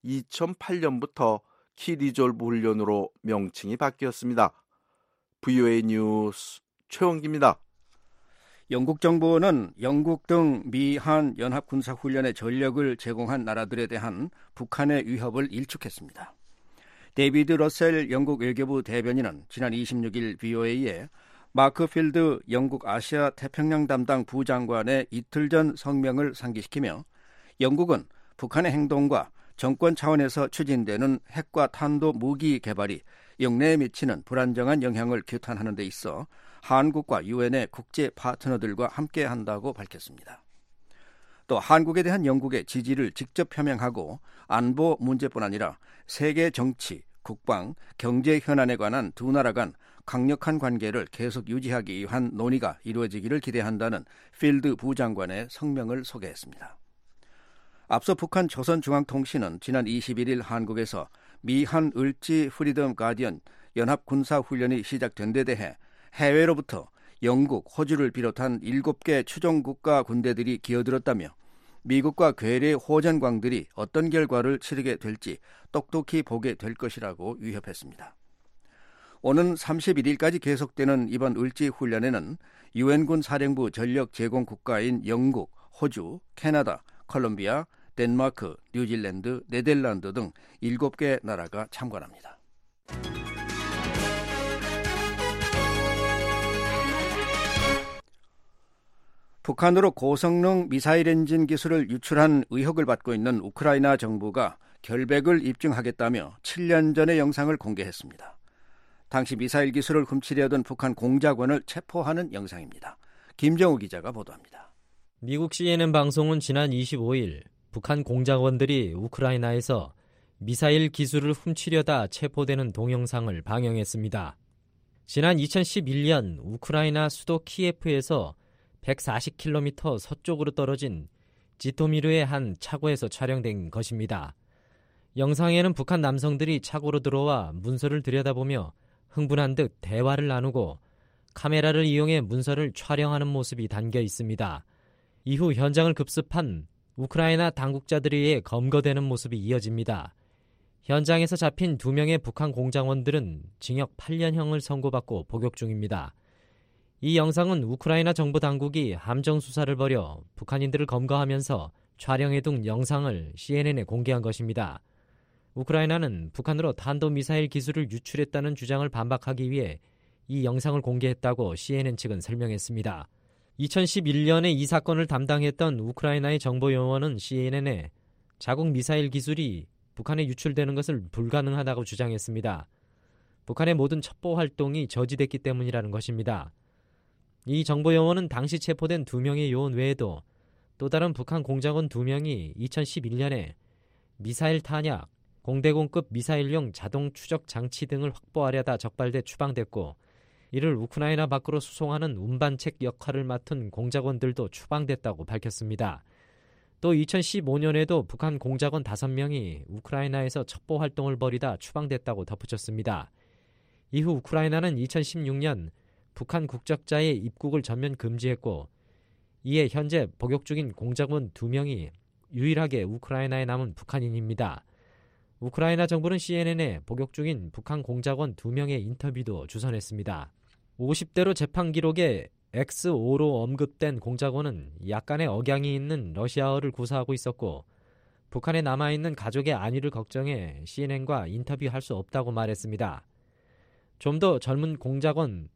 [SPEAKER 19] 2008년부터 키리졸브 훈련으로 명칭이 바뀌었습니다. VOA 뉴스 최원기입니다.
[SPEAKER 5] 영국 정부는 영국 등 미한 연합군사훈련에 전력을 제공한 나라들에 대한 북한의 위협을 일축했습니다. 데이비드 러셀 영국 외교부 대변인은 지난 26일 VOA에 마크 필드 영국 아시아 태평양 담당 부장관의 이틀 전 성명을 상기시키며 영국은 북한의 행동과 정권 차원에서 추진되는 핵과 탄도 무기 개발이 영내에 미치는 불안정한 영향을 규탄하는 데 있어 한국과 유엔의 국제 파트너들과 함께한다고 밝혔습니다. 또 한국에 대한 영국의 지지를 직접 표명하고 안보 문제뿐 아니라 세계 정치, 국방, 경제 현안에 관한 두 나라 간 강력한 관계를 계속 유지하기 위한 논의가 이루어지기를 기대한다는 필드 부장관의 성명을 소개했습니다. 앞서 북한 조선중앙통신은 지난 21일 한국에서 미한 을지 프리덤 가디언 연합군사훈련이 시작된 데 대해 해외로부터 영국, 호주를 비롯한 7개 추종국가 군대들이 기어들었다며 미국과 괴뢰 호전광들이 어떤 결과를 치르게 될지 똑똑히 보게 될 것이라고 위협했습니다. 오는 31일까지 계속되는 이번 을지 훈련에는 유엔군 사령부 전력 제공 국가인 영국, 호주, 캐나다, 콜롬비아, 덴마크, 뉴질랜드, 네덜란드 등 7개 나라가 참관합니다. 북한으로 고성능 미사일 엔진 기술을 유출한 의혹을 받고 있는 우크라이나 정부가 결백을 입증하겠다며 7년 전의 영상을 공개했습니다. 당시 미사일 기술을 훔치려던 북한 공작원을 체포하는 영상입니다. 김정우 기자가 보도합니다.
[SPEAKER 4] 미국 CNN 방송은 지난 25일 북한 공작원들이 우크라이나에서 미사일 기술을 훔치려다 체포되는 동영상을 방영했습니다. 지난 2011년 우크라이나 수도 키예프에서 140km 서쪽으로 떨어진 지토미르의 한 차고에서 촬영된 것입니다. 영상에는 북한 남성들이 차고로 들어와 문서를 들여다보며 흥분한 듯 대화를 나누고 카메라를 이용해 문서를 촬영하는 모습이 담겨 있습니다. 이후 현장을 급습한 우크라이나 당국자들에 의해 검거되는 모습이 이어집니다. 현장에서 잡힌 2명의 북한 공작원들은 징역 8년형을 선고받고 복역 중입니다. 이 영상은 우크라이나 정부 당국이 함정 수사를 벌여 북한인들을 검거하면서 촬영해둔 영상을 CNN에 공개한 것입니다. 우크라이나는 북한으로 탄도미사일 기술을 유출했다는 주장을 반박하기 위해 이 영상을 공개했다고 CNN 측은 설명했습니다. 2011년에 이 사건을 담당했던 우크라이나의 정보요원은 CNN에 자국 미사일 기술이 북한에 유출되는 것을 불가능하다고 주장했습니다. 북한의 모든 첩보 활동이 저지됐기 때문이라는 것입니다. 이 정보요원은 당시 체포된 2명의 요원 외에도 또 다른 북한 공작원 2명이 2011년에 미사일 탄약, 공대공급 미사일용 자동 추적 장치 등을 확보하려다 적발돼 추방됐고 이를 우크라이나 밖으로 수송하는 운반책 역할을 맡은 공작원들도 추방됐다고 밝혔습니다. 또 2015년에도 북한 공작원 5명이 우크라이나에서 첩보 활동을 벌이다 추방됐다고 덧붙였습니다. 이후 우크라이나는 2016년 북한 국적자의 입국을 전면 금지했고 이에 현재 복역 중인 공작원 2명이 유일하게 우크라이나에 남은 북한인입니다. 우크라이나 정부는 CNN에 복역 중인 북한 공작원 2명의 인터뷰도 주선했습니다. 50대로 재판 기록에 X5로 언급된 공작원은 약간의 억양이 있는 러시아어를 구사하고 있었고 북한에 남아있는 가족의 안위를 걱정해 CNN과 인터뷰할 수 없다고 말했습니다. 좀 더 젊은 공작원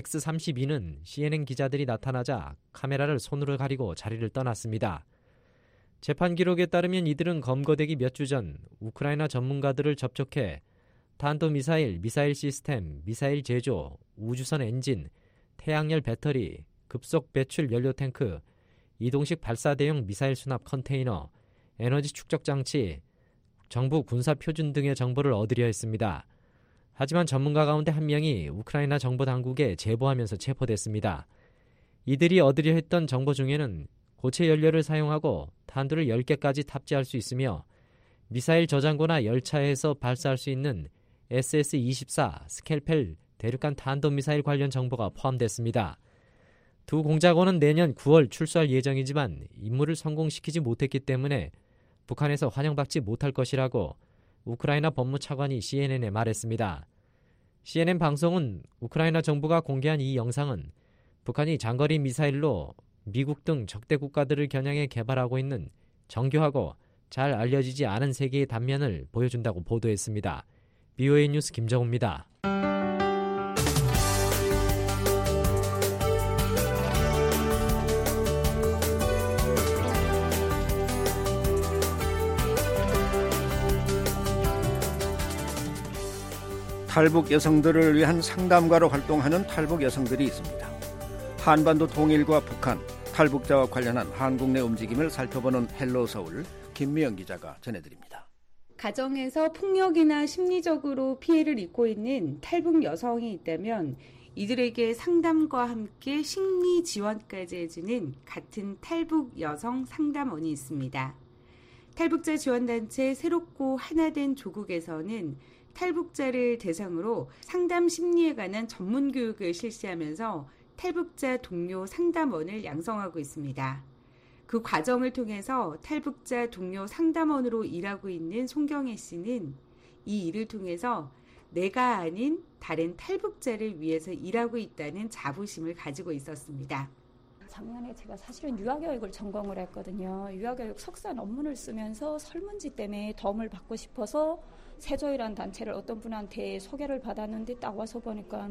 [SPEAKER 4] X32는 CNN 기자들이 나타나자 카메라를 손으로 가리고 자리를 떠났습니다. 재판 기록에 따르면 이들은 검거되기 몇 주 전 우크라이나 전문가들을 접촉해 탄도미사일, 미사일 시스템, 미사일 제조, 우주선 엔진, 태양열 배터리, 급속 배출 연료 탱크, 이동식 발사 대용 미사일 수납 컨테이너, 에너지 축적 장치, 정부 군사 표준 등의 정보를 얻으려 했습니다. 하지만 전문가 가운데 한 명이 우크라이나 정보 당국에 제보하면서 체포됐습니다. 이들이 얻으려 했던 정보 중에는 고체 연료를 사용하고 탄두를 10개까지 탑재할 수 있으며 미사일 저장고나 열차에서 발사할 수 있는 SS-24 스켈펠 대륙간 탄도미사일 관련 정보가 포함됐습니다. 두 공작원은 내년 9월 출소할 예정이지만 임무를 성공시키지 못했기 때문에 북한에서 환영받지 못할 것이라고 우크라이나 법무차관이 CNN에 말했습니다. CNN 방송은 우크라이나 정부가 공개한 이 영상은 북한이 장거리 미사일로 미국 등 적대 국가들을 겨냥해 개발하고 있는 정교하고 잘 알려지지 않은 세계의 단면을 보여준다고 보도했습니다. BOA 뉴스 김정우입니다.
[SPEAKER 5] 탈북 여성들을 위한 상담가로 활동하는 탈북 여성들이 있습니다. 한반도 통일과 북한, 탈북자와 관련한 한국 내 움직임을 살펴보는 헬로 서울 김미영 기자가 전해드립니다.
[SPEAKER 2] 가정에서 폭력이나 심리적으로 피해를 입고 있는 탈북 여성이 있다면 이들에게 상담과 함께 심리 지원까지 해주는 같은 탈북 여성 상담원이 있습니다. 탈북자 지원단체 새롭고 하나된 조국에서는 탈북자를 대상으로 상담 심리에 관한 전문 교육을 실시하면서 탈북자 동료 상담원을 양성하고 있습니다. 그 과정을 통해서 탈북자 동료 상담원으로 일하고 있는 송경애 씨는 이 일을 통해서 내가 아닌 다른 탈북자를 위해서 일하고 있다는 자부심을 가지고 있었습니다.
[SPEAKER 3] 작년에 제가 사실은 유아교육을 전공을 했거든요. 유아교육 석사 논문을 쓰면서 설문지 때문에 도움을 받고 싶어서 세조이라는 단체를 어떤 분한테 소개를 받았는데 딱 와서 보니까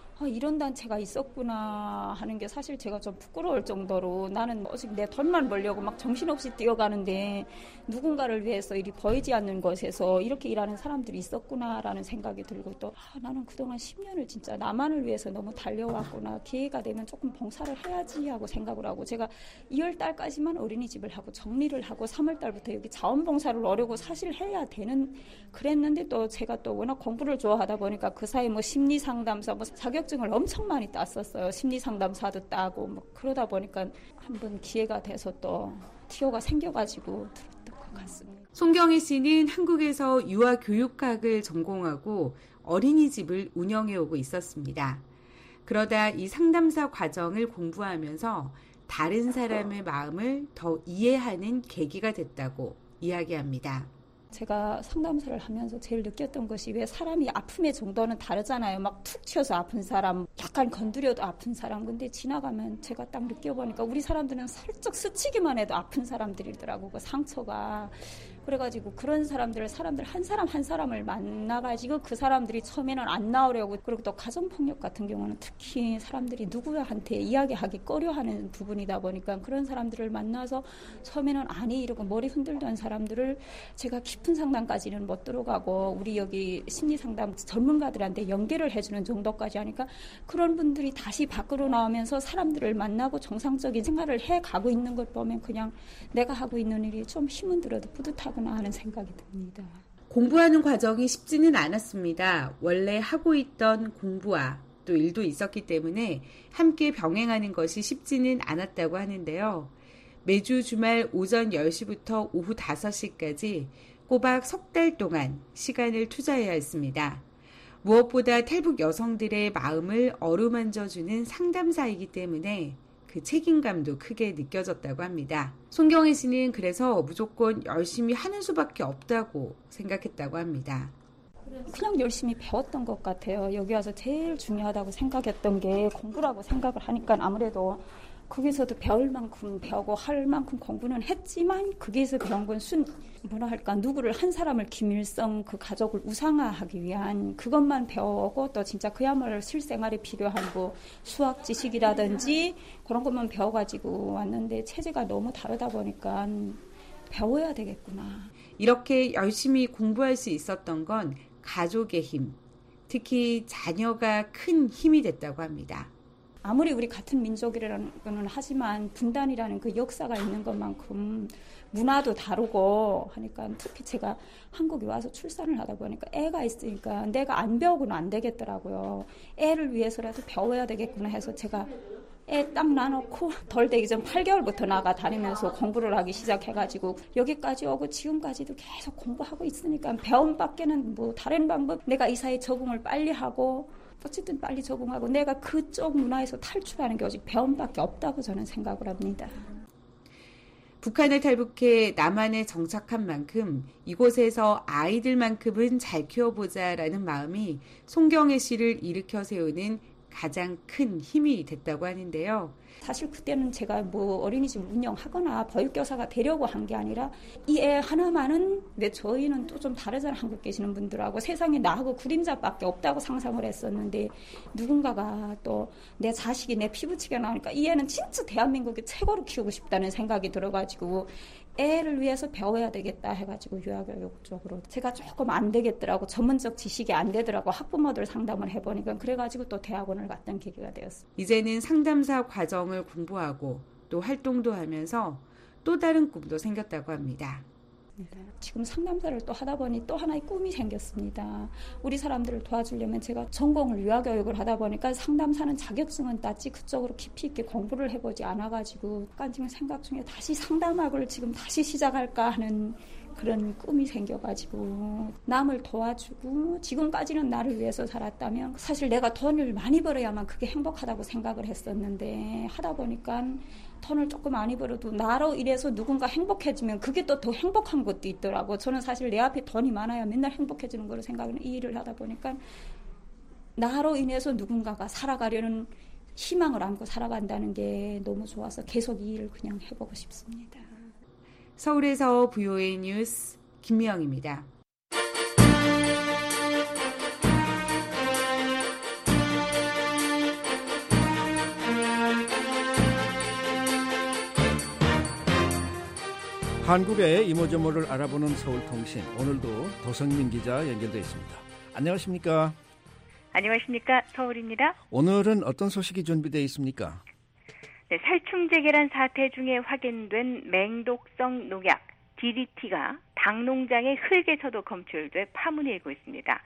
[SPEAKER 3] 이런 단체가 있었구나 하는 게 사실 제가 좀 부끄러울 정도로 나는 오직 내 돈만 벌려고 막 정신없이 뛰어가는데 누군가를 위해서 일이 보이지 않는 곳에서 이렇게 일하는 사람들이 있었구나라는 생각이 들고 또 나는 그동안 10년을 진짜 나만을 위해서 너무 달려왔구나. 기회가 되면 조금 봉사를 해야지 하고 생각을 하고 제가 2월달까지만 어린이집을 하고 정리를 하고 3월달부터 여기 자원봉사를 오려고 사실 해야 되는 그랬는데 또 제가 또 워낙 공부를 좋아하다 보니까 그 사이 뭐 심리상담사 뭐 자격증을 엄청 많이 땄었어요. 심리상담사도 따고 뭐 그러다 보니까 한번 기회가 돼서 또 티오가 생겨가지고 들었던 것 같습니다.
[SPEAKER 2] 송경희 씨는 한국에서 유아교육학을 전공하고 어린이집을 운영해오고 있었습니다. 그러다 이 상담사 과정을 공부하면서 다른 사람의 마음을 더 이해하는 계기가 됐다고 이야기합니다.
[SPEAKER 3] 제가 상담사를 하면서 제일 느꼈던 것이 왜 사람이 아픔의 정도는 다르잖아요. 막 툭 튀어서 아픈 사람, 약간 건드려도 아픈 사람. 근데 지나가면 제가 딱 느껴보니까 우리 사람들은 살짝 스치기만 해도 아픈 사람들이더라고, 그 상처가. 그래가지고 그런 사람들 한 사람 한 사람을 만나가지고 그 사람들이 처음에는 안 나오려고 그리고 또 가정폭력 같은 경우는 특히 사람들이 누구한테 이야기하기 꺼려하는 부분이다 보니까 그런 사람들을 만나서 처음에는 아니 이러고 머리 흔들던 사람들을 제가 깊은 상담까지는 못 들어가고 우리 여기 심리상담 전문가들한테 연계를 해주는 정도까지 하니까 그런 분들이 다시 밖으로 나오면서 사람들을 만나고 정상적인 생활을 해가고 있는 걸 보면 그냥 내가 하고 있는 일이 좀 힘은 들어도 뿌듯하구나 하는 생각이 듭니다.
[SPEAKER 2] 공부하는 과정이 쉽지는 않았습니다. 원래 하고 있던 공부와 또 일도 있었기 때문에 함께 병행하는 것이 쉽지는 않았다고 하는데요. 매주 주말 오전 10시부터 오후 5시까지 꼬박 석 달 동안 시간을 투자해야 했습니다. 무엇보다 탈북 여성들의 마음을 어루만져주는 상담사이기 때문에 그 책임감도 크게 느껴졌다고 합니다. 송경희 씨는 그래서 무조건 열심히 하는 수밖에 없다고 생각했다고 합니다.
[SPEAKER 3] 그냥 열심히 배웠던 것 같아요. 여기 와서 제일 중요하다고 생각했던 게 공부라고 생각을 하니까 아무래도 거기서도 배울 만큼 배우고 할 만큼 공부는 했지만 거기에서 배운 건 누구를 한 사람을 김일성 그 가족을 우상화하기 위한 그것만 배우고 또 진짜 그야말로 실생활에 필요한 뭐 수학 지식이라든지 그런 것만 배워가지고 왔는데 체제가 너무 다르다 보니까 배워야 되겠구나.
[SPEAKER 2] 이렇게 열심히 공부할 수 있었던 건 가족의 힘, 특히 자녀가 큰 힘이 됐다고 합니다.
[SPEAKER 3] 아무리 우리 같은 민족이라는 거는 하지만 분단이라는 그 역사가 있는 것만큼 문화도 다르고 하니까 특히 제가 한국에 와서 출산을 하다 보니까 애가 있으니까 내가 안 배우고는 안 되겠더라고요. 애를 위해서라도 배워야 되겠구나 해서 제가 애 딱 놔놓고 덜 되기 전 8개월부터 나가 다니면서 공부를 하기 시작해가지고 여기까지 오고 지금까지도 계속 공부하고 있으니까 배움밖에는 뭐 다른 방법 내가 이 사회에 적응을 빨리 하고 어쨌든 빨리 적응하고 내가 그쪽 문화에서 탈출하는 게 오직 배움밖에 없다고 저는 생각을 합니다.
[SPEAKER 2] 북한을 탈북해 남한에 정착한 만큼 이곳에서 아이들만큼은 잘 키워보자라는 마음이 송경애 씨를 일으켜 세우는 가장 큰 힘이 됐다고 하는데요.
[SPEAKER 3] 사실 그때는 제가 뭐 어린이집을 운영하거나 보육교사가 되려고 한 게 아니라 이 애 하나만은 왜 저희는 또 좀 다르잖아 한국 계시는 분들하고 세상에 나하고 그림자밖에 없다고 상상을 했었는데 누군가가 또 내 자식이 내 피부치게 나오니까 이 애는 진짜 대한민국의 최고로 키우고 싶다는 생각이 들어가지고 애를 위해서 배워야 되겠다 해가지고 유아교육 쪽으로 제가 조금 안 되겠더라고 전문적 지식이 안 되더라고 학부모들 상담을 해보니까 그래가지고 또 대학원을 갔던 계기가 되었어요.
[SPEAKER 2] 이제는 상담사 과정을 공부하고 또 활동도 하면서 또 다른 꿈도 생겼다고 합니다.
[SPEAKER 3] 지금 상담사를 또 하다 보니 또 하나의 꿈이 생겼습니다. 우리 사람들을 도와주려면 제가 전공을 유아교육을 하다 보니까 상담사는 자격증은 땄지 그쪽으로 깊이 있게 공부를 해보지 않아가지고 지금 생각 중에 다시 상담학을 지금 다시 시작할까 하는 그런 꿈이 생겨가지고 남을 도와주고 지금까지는 나를 위해서 살았다면 사실 내가 돈을 많이 벌어야만 그게 행복하다고 생각을 했었는데 하다 보니까 돈을 조금 많이 벌어도 나로 인해서 누군가 행복해지면 그게 또 더 행복한 것도 있더라고. 저는 사실 내 앞에 돈이 많아야 맨날 행복해지는 거로 생각하는 이 일을 하다 보니까 나로 인해서 누군가가 살아가려는 희망을 안고 살아간다는 게 너무 좋아서 계속 이 일을 그냥 해보고 싶습니다.
[SPEAKER 2] 서울에서 VOA 뉴스 김미영입니다.
[SPEAKER 5] 한국의 이모저모를 알아보는 서울통신, 오늘도 도성민 기자 연결되어 있습니다. 안녕하십니까?
[SPEAKER 1] 안녕하십니까? 서울입니다.
[SPEAKER 5] 오늘은 어떤 소식이 준비되어 있습니까?
[SPEAKER 1] 네, 살충제계란 사태 중에 확인된 맹독성 농약 DDT가 당 농장의 흙에서도 검출돼 파문이 일고 있습니다.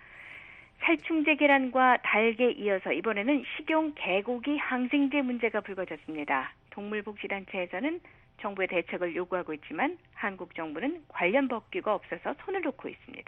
[SPEAKER 1] 살충제 계란과 닭에 이어서 이번에는 식용 개고기 항생제 문제가 불거졌습니다. 동물복지단체에서는 정부의 대책을 요구하고 있지만 한국 정부는 관련 법규가 없어서 손을 놓고 있습니다.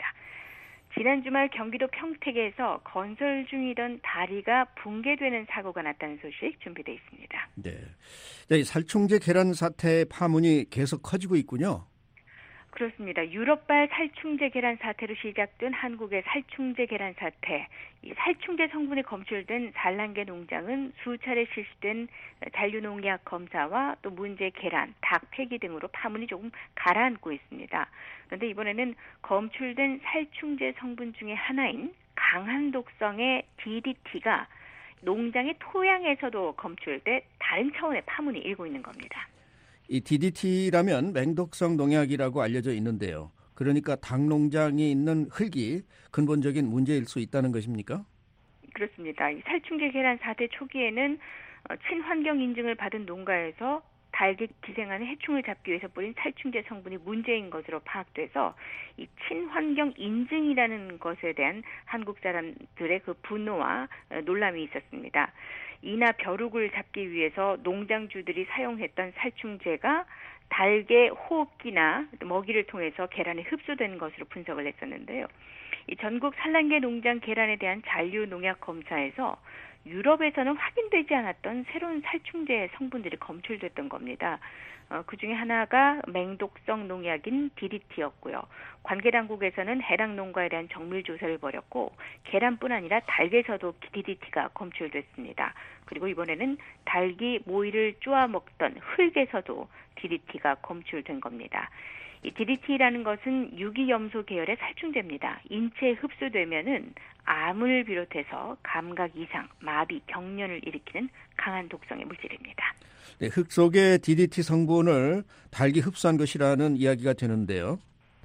[SPEAKER 1] 지난 주말 경기도 평택에서 건설 중이던 다리가 붕괴되는 사고가 났다는 소식 준비되어 있습니다.
[SPEAKER 5] 네, 살충제 계란 사태의 파문이 계속 커지고 있군요.
[SPEAKER 1] 그렇습니다. 유럽발 살충제 계란 사태로 시작된 한국의 살충제 계란 사태. 이 살충제 성분이 검출된 산란계 농장은 수차례 실시된 잔류농약 검사와 또 문제 계란, 닭 폐기 등으로 파문이 조금 가라앉고 있습니다. 그런데 이번에는 검출된 살충제 성분 중에 하나인 강한 독성의 DDT가 농장의 토양에서도 검출돼 다른 차원의 파문이 일고 있는 겁니다.
[SPEAKER 5] 이 DDT라면 맹독성 농약이라고 알려져 있는데요. 그러니까 닭 농장이 있는 흙이 근본적인 문제일 수 있다는 것입니까?
[SPEAKER 1] 그렇습니다. 이 살충제 계란 사태 초기에는 친환경 인증을 받은 농가에서 닭이 기생하는 해충을 잡기 위해서 뿌린 살충제 성분이 문제인 것으로 파악돼서 이 친환경 인증이라는 것에 대한 한국 사람들의 그 분노와 놀람이 있었습니다. 이나 벼룩을 잡기 위해서 농장주들이 사용했던 살충제가 닭의 호흡기나 먹이를 통해서 계란에 흡수된 것으로 분석을 했었는데요. 이 전국 산란계 농장 계란에 대한 잔류 농약 검사에서 유럽에서는 확인되지 않았던 새로운 살충제 성분들이 검출됐던 겁니다. 그중에 하나가 맹독성 농약인 DDT였고요. 관계 당국에서는 해당 농가에 대한 정밀 조사를 벌였고 계란뿐 아니라 닭에서도 DDT가 검출됐습니다. 그리고 이번에는 닭이 모이를 쪼아 먹던 흙에서도 DDT가 검출된 겁니다. 이 DDT라는 것은 유기염소 계열의 살충제입니다. 인체에 흡수되면은 암을 비롯해서 감각 이상, 마비, 경련을 일으키는 강한 독성의 물질입니다.
[SPEAKER 5] 네, 흙 속의 DDT 성분을 닭이 흡수한 것이라는 이야기가 되는데요.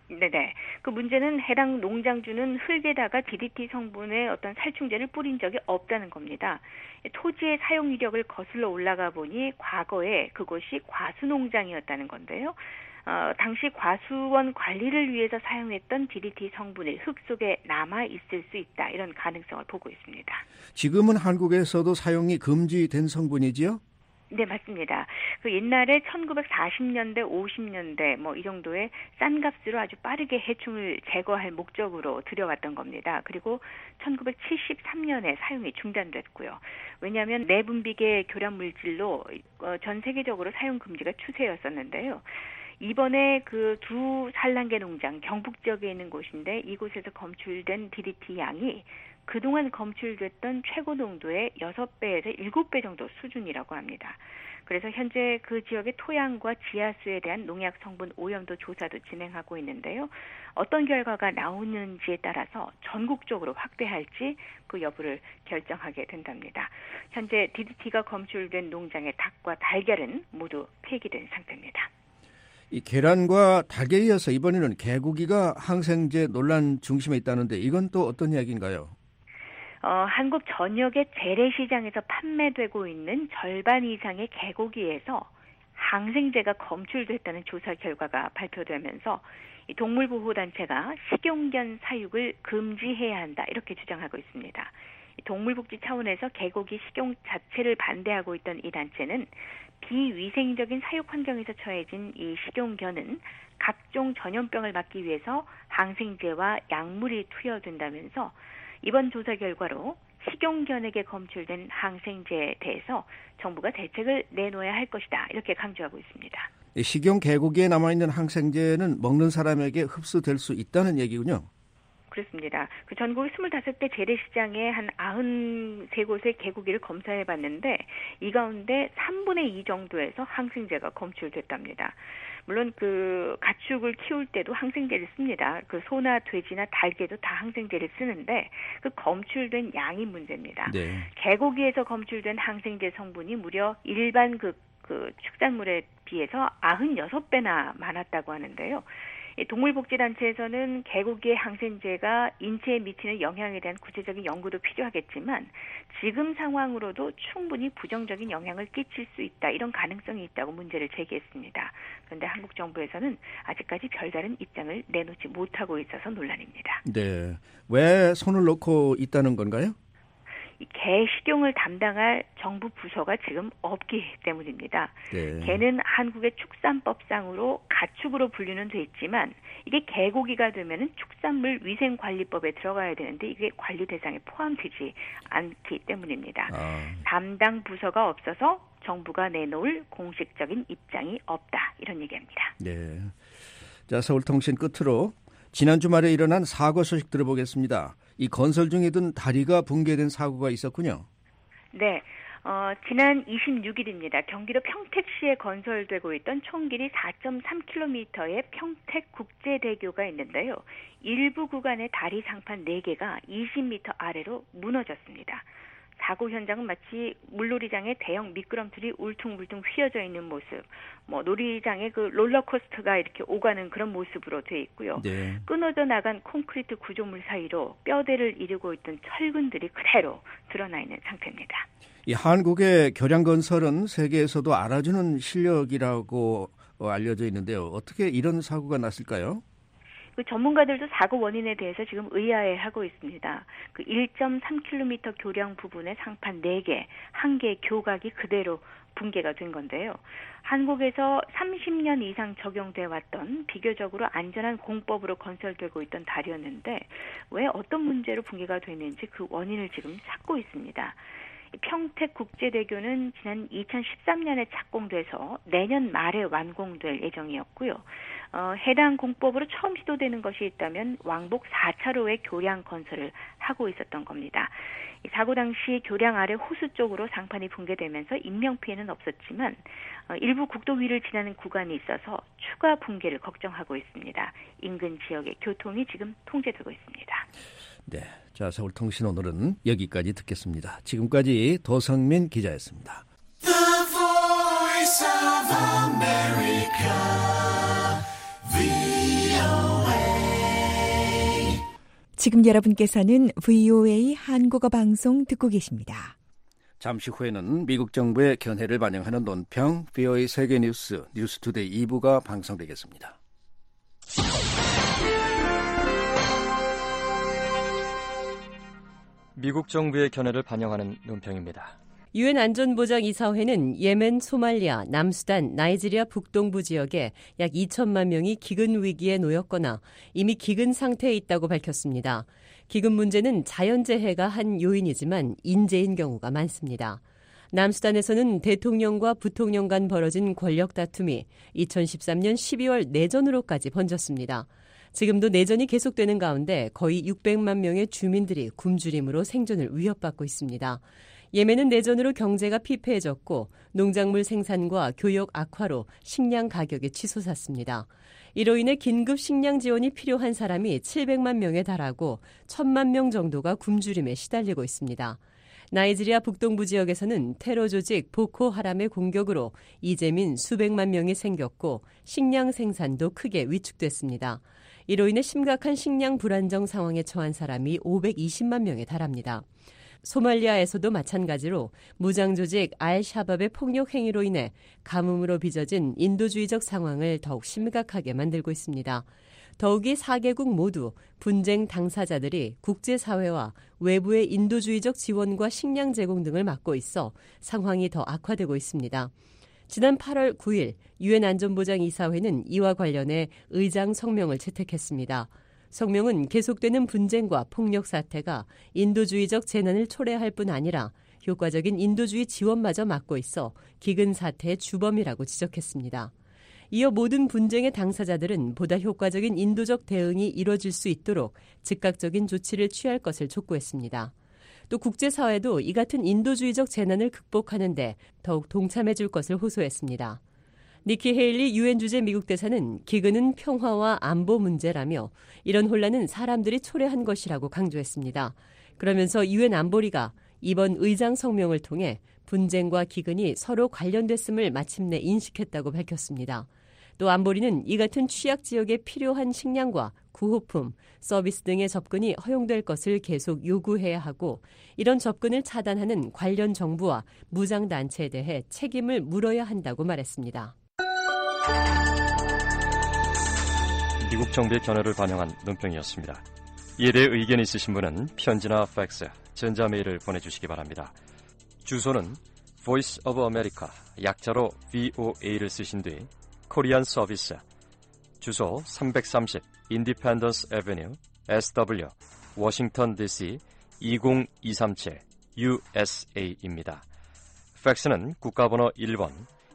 [SPEAKER 1] 네네. 그 문제는 해당 농장주는 흙에다가 DDT 성분의 어떤 살충제를 뿌린 적이 없다는 겁니다. 토지의 사용 이력을 거슬러 올라가 보니 과거에 그곳이 과수농장이었다는 건데요. 당시 과수원 관리를 위해서 사용했던 DDT 성분이 흙 속에 남아 있을 수 있다. 이런 가능성을 보고 있습니다.
[SPEAKER 5] 지금은 한국에서도 사용이 금지된 성분이지요?
[SPEAKER 1] 네, 맞습니다. 그 옛날에 1940년대, 50년대 뭐 이 정도의 싼 값으로 아주 빠르게 해충을 제거할 목적으로 들여왔던 겁니다. 그리고 1973년에 사용이 중단됐고요. 왜냐하면 내분비계 교란 물질로 전 세계적으로 사용 금지가 추세였었는데요. 이번에 그 두 산란계 농장 경북 지역에 있는 곳인데 이곳에서 검출된 DDT 양이 그동안 검출됐던 최고 농도의 6배에서 7배 정도 수준이라고 합니다. 그래서 현재 그 지역의 토양과 지하수에 대한 농약 성분 오염도 조사도 진행하고 있는데요. 어떤 결과가 나오는지에 따라서 전국적으로 확대할지 그 여부를 결정하게 된답니다. 현재 DDT가 검출된 농장의 닭과 달걀은 모두 폐기된 상태입니다.
[SPEAKER 5] 이 계란과 닭에 이어서 이번에는 개고기가 항생제 논란 중심에 있다는데 이건 또 어떤 이야기인가요?
[SPEAKER 1] 한국 전역의 재래시장에서 판매되고 있는 절반 이상의 개고기에서 항생제가 검출됐다는 조사 결과가 발표되면서 이 동물보호단체가 식용견 사육을 금지해야 한다 이렇게 주장하고 있습니다. 동물복지 차원에서 개고기 식용 자체를 반대하고 있던 이 단체는 비위생적인 사육 환경에서 처해진 이 식용견은 각종 전염병을 막기 위해서 항생제와 약물이 투여된다면서 이번 조사 결과로 식용견에게 검출된 항생제에 대해서 정부가 대책을 내놓아야 할 것이다 이렇게 강조하고 있습니다.
[SPEAKER 5] 식용 개고기에 남아있는 항생제는 먹는 사람에게 흡수될 수 있다는 얘기군요.
[SPEAKER 1] 그렇습니다. 그 전국 25개 재래시장에 한 93곳의 개고기를 검사해봤는데 이 가운데 3분의 2 정도에서 항생제가 검출됐답니다. 물론 그 가축을 키울 때도 항생제를 씁니다. 그 소나 돼지나 닭에도 다 항생제를 쓰는데 그 검출된 양이 문제입니다. 네. 개고기에서 검출된 항생제 성분이 무려 일반 그 축산물에 비해서 96배나 많았다고 하는데요. 동물복지단체에서는 개고기의 항생제가 인체에 미치는 영향에 대한 구체적인 연구도 필요하겠지만 지금 상황으로도 충분히 부정적인 영향을 끼칠 수 있다. 이런 가능성이 있다고 문제를 제기했습니다. 그런데 한국 정부에서는 아직까지 별다른 입장을 내놓지 못하고 있어서 논란입니다.
[SPEAKER 5] 네, 왜 손을 놓고 있다는 건가요?
[SPEAKER 1] 이 개 식용을 담당할 정부 부서가 지금 없기 때문입니다. 네. 개는 한국의 축산법상으로 가축으로 분류는 돼 있지만 이게 개고기가 되면은 축산물 위생관리법에 들어가야 되는데 이게 관리 대상에 포함되지 않기 때문입니다. 담당 부서가 없어서 정부가 내놓을 공식적인 입장이 없다 이런 얘기입니다.
[SPEAKER 5] 네. 자, 서울통신 끝으로 지난 주말에 일어난 사고 소식 들어보겠습니다. 이 건설 중이던 다리가 붕괴된 사고가 있었군요.
[SPEAKER 1] 네. 지난 26일입니다. 경기도 평택시에 건설되고 있던 총 길이 4.3km의 평택국제대교가 있는데요. 일부 구간의 다리 상판 4개가 20m 아래로 무너졌습니다. 사고 현장은 마치 물놀이장에 대형 미끄럼틀이 울퉁불퉁 휘어져 있는 모습, 놀이장에 그 롤러코스터가 이렇게 오가는 그런 모습으로 돼 있고요. 네. 끊어져 나간 콘크리트 구조물 사이로 뼈대를 이루고 있던 철근들이 그대로 드러나 있는 상태입니다.
[SPEAKER 5] 이 한국의 교량건설은 세계에서도 알아주는 실력이라고 알려져 있는데요. 어떻게 이런 사고가 났을까요?
[SPEAKER 1] 그 전문가들도 사고 원인에 대해서 지금 의아해하고 있습니다. 그 1.3km 교량 부분의 상판 4개, 1개의 교각이 그대로 붕괴가 된 건데요. 한국에서 30년 이상 적용돼 왔던 비교적으로 안전한 공법으로 건설되고 있던 다리였는데 왜 어떤 문제로 붕괴가 됐는지 그 원인을 지금 찾고 있습니다. 평택국제대교는 지난 2013년에 착공돼서 내년 말에 완공될 예정이었고요. 해당 공법으로 처음 시도되는 것이 있다면 왕복 4차로의 교량 건설을 하고 있었던 겁니다. 사고 당시 교량 아래 호수 쪽으로 상판이 붕괴되면서 인명피해는 없었지만 일부 국도 위를 지나는 구간이 있어서 추가 붕괴를 걱정하고 있습니다. 인근 지역의 교통이 지금 통제되고 있습니다.
[SPEAKER 5] 네, 자 서울통신 오늘은 여기까지 듣겠습니다. 지금까지 도성민 기자였습니다. The Voice of America, VOA.
[SPEAKER 6] 지금 여러분께서는 VOA 한국어 방송 듣고 계십니다.
[SPEAKER 5] 잠시 후에는 미국 정부의 견해를 반영하는 논평 VOA 세계뉴스 뉴스투데이 2부가 방송되겠습니다.
[SPEAKER 18] 미국 정부의 견해를 반영하는 논평입니다.
[SPEAKER 8] 유엔 안전보장이사회는 예멘, 소말리아, 남수단, 나이지리아 북동부 지역에 약 2천만 명이 기근 위기에 놓였거나 이미 기근 상태에 있다고 밝혔습니다. 기근 문제는 자연재해가 한 요인이지만 인재인 경우가 많습니다. 남수단에서는 대통령과 부통령 간 벌어진 권력 다툼이 2013년 12월 내전으로까지 번졌습니다. 지금도 내전이 계속되는 가운데 거의 600만 명의 주민들이 굶주림으로 생존을 위협받고 있습니다. 예멘은 내전으로 경제가 피폐해졌고 농작물 생산과 교역 악화로 식량 가격이 치솟았습니다. 이로 인해 긴급 식량 지원이 필요한 사람이 700만 명에 달하고 1,000만 명 정도가 굶주림에 시달리고 있습니다. 나이지리아 북동부 지역에서는 테러 조직 보코하람의 공격으로 이재민 수백만 명이 생겼고 식량 생산도 크게 위축됐습니다. 이로 인해 심각한 식량 불안정 상황에 처한 사람이 520만 명에 달합니다. 소말리아에서도 마찬가지로 무장조직 알샤밥의 폭력 행위로 인해 가뭄으로 빚어진 인도주의적 상황을 더욱 심각하게 만들고 있습니다. 더욱이 4개국 모두 분쟁 당사자들이 국제사회와 외부의 인도주의적 지원과 식량 제공 등을 막고 있어 상황이 더 악화되고 있습니다. 지난 8월 9일 유엔 안전보장이사회는 이와 관련해 의장 성명을 채택했습니다. 성명은 계속되는 분쟁과 폭력 사태가 인도주의적 재난을 초래할 뿐 아니라 효과적인 인도주의 지원마저 막고 있어 기근 사태의 주범이라고 지적했습니다. 이어 모든 분쟁의 당사자들은 보다 효과적인 인도적 대응이 이뤄질 수 있도록 즉각적인 조치를 취할 것을 촉구했습니다. 또 국제사회도 이 같은 인도주의적 재난을 극복하는 데 더욱 동참해 줄 것을 호소했습니다. 니키 헤일리 유엔 주재 미국 대사는 기근은 평화와 안보 문제라며 이런 혼란은 사람들이 초래한 것이라고 강조했습니다. 그러면서 유엔 안보리가 이번 의장 성명을 통해 분쟁과 기근이 서로 관련됐음을 마침내 인식했다고 밝혔습니다. 또 안보리는 이 같은 취약 지역에 필요한 식량과 구호품, 서비스 등의 접근이 허용될 것을 계속 요구해야 하고 이런 접근을 차단하는 관련 정부와 무장단체에 대해 책임을 물어야 한다고 말했습니다.
[SPEAKER 18] 미국 정부의 견해를 반영한 논평이었습니다. 이에 대해 의견이 있으신 분은 편지나 팩스, 전자메일을 보내주시기 바랍니다. 주소는 Voice of America, 약자로 VOA를 쓰신 뒤 코리안 서비스, 주소 330 Independence Avenue, SW, 워싱턴 DC 20237 USA입니다. 팩스는 국가번호 1번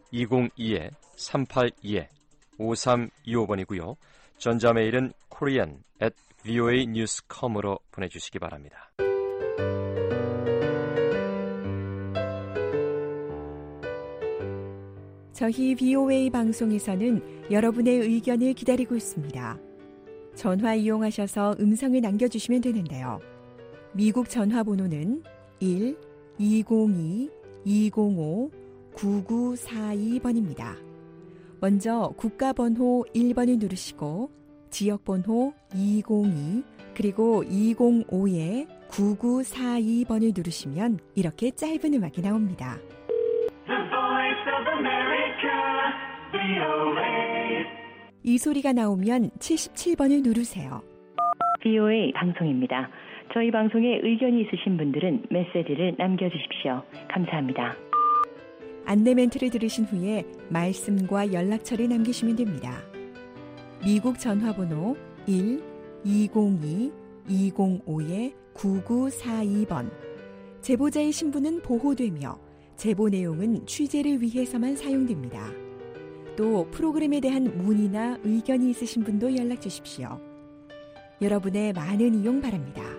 [SPEAKER 18] 202-382-5325번이고요. 전자메일은 korean@voanews.com으로 보내주시기 바랍니다.
[SPEAKER 6] 저희 VOA 방송에서는 여러분의 의견을 기다리고 있습니다. 전화 이용하셔서 음성을 남겨주시면 되는데요. 미국 전화번호는 1-202-205-9942번입니다. 먼저 국가번호 1번을 누르시고 지역번호 202 그리고 205-9942번을 누르시면 이렇게 짧은 음악이 나옵니다. 이 소리가 나오면 77번을 누르세요.
[SPEAKER 23] VOA 방송입니다. 저희 방송에 의견이 있으신 분들은 메시지를 남겨주십시오. 감사합니다.
[SPEAKER 6] 안내 멘트를 들으신 후에 말씀과 연락처를 남기시면 됩니다. 미국 전화번호 1-202-205-9942번. 제보자의 신분은 보호되며 제보 내용은 취재를 위해서만 사용됩니다. 또 프로그램에 대한 문의나 의견이 있으신 분도 연락 주십시오. 여러분의 많은 이용 바랍니다.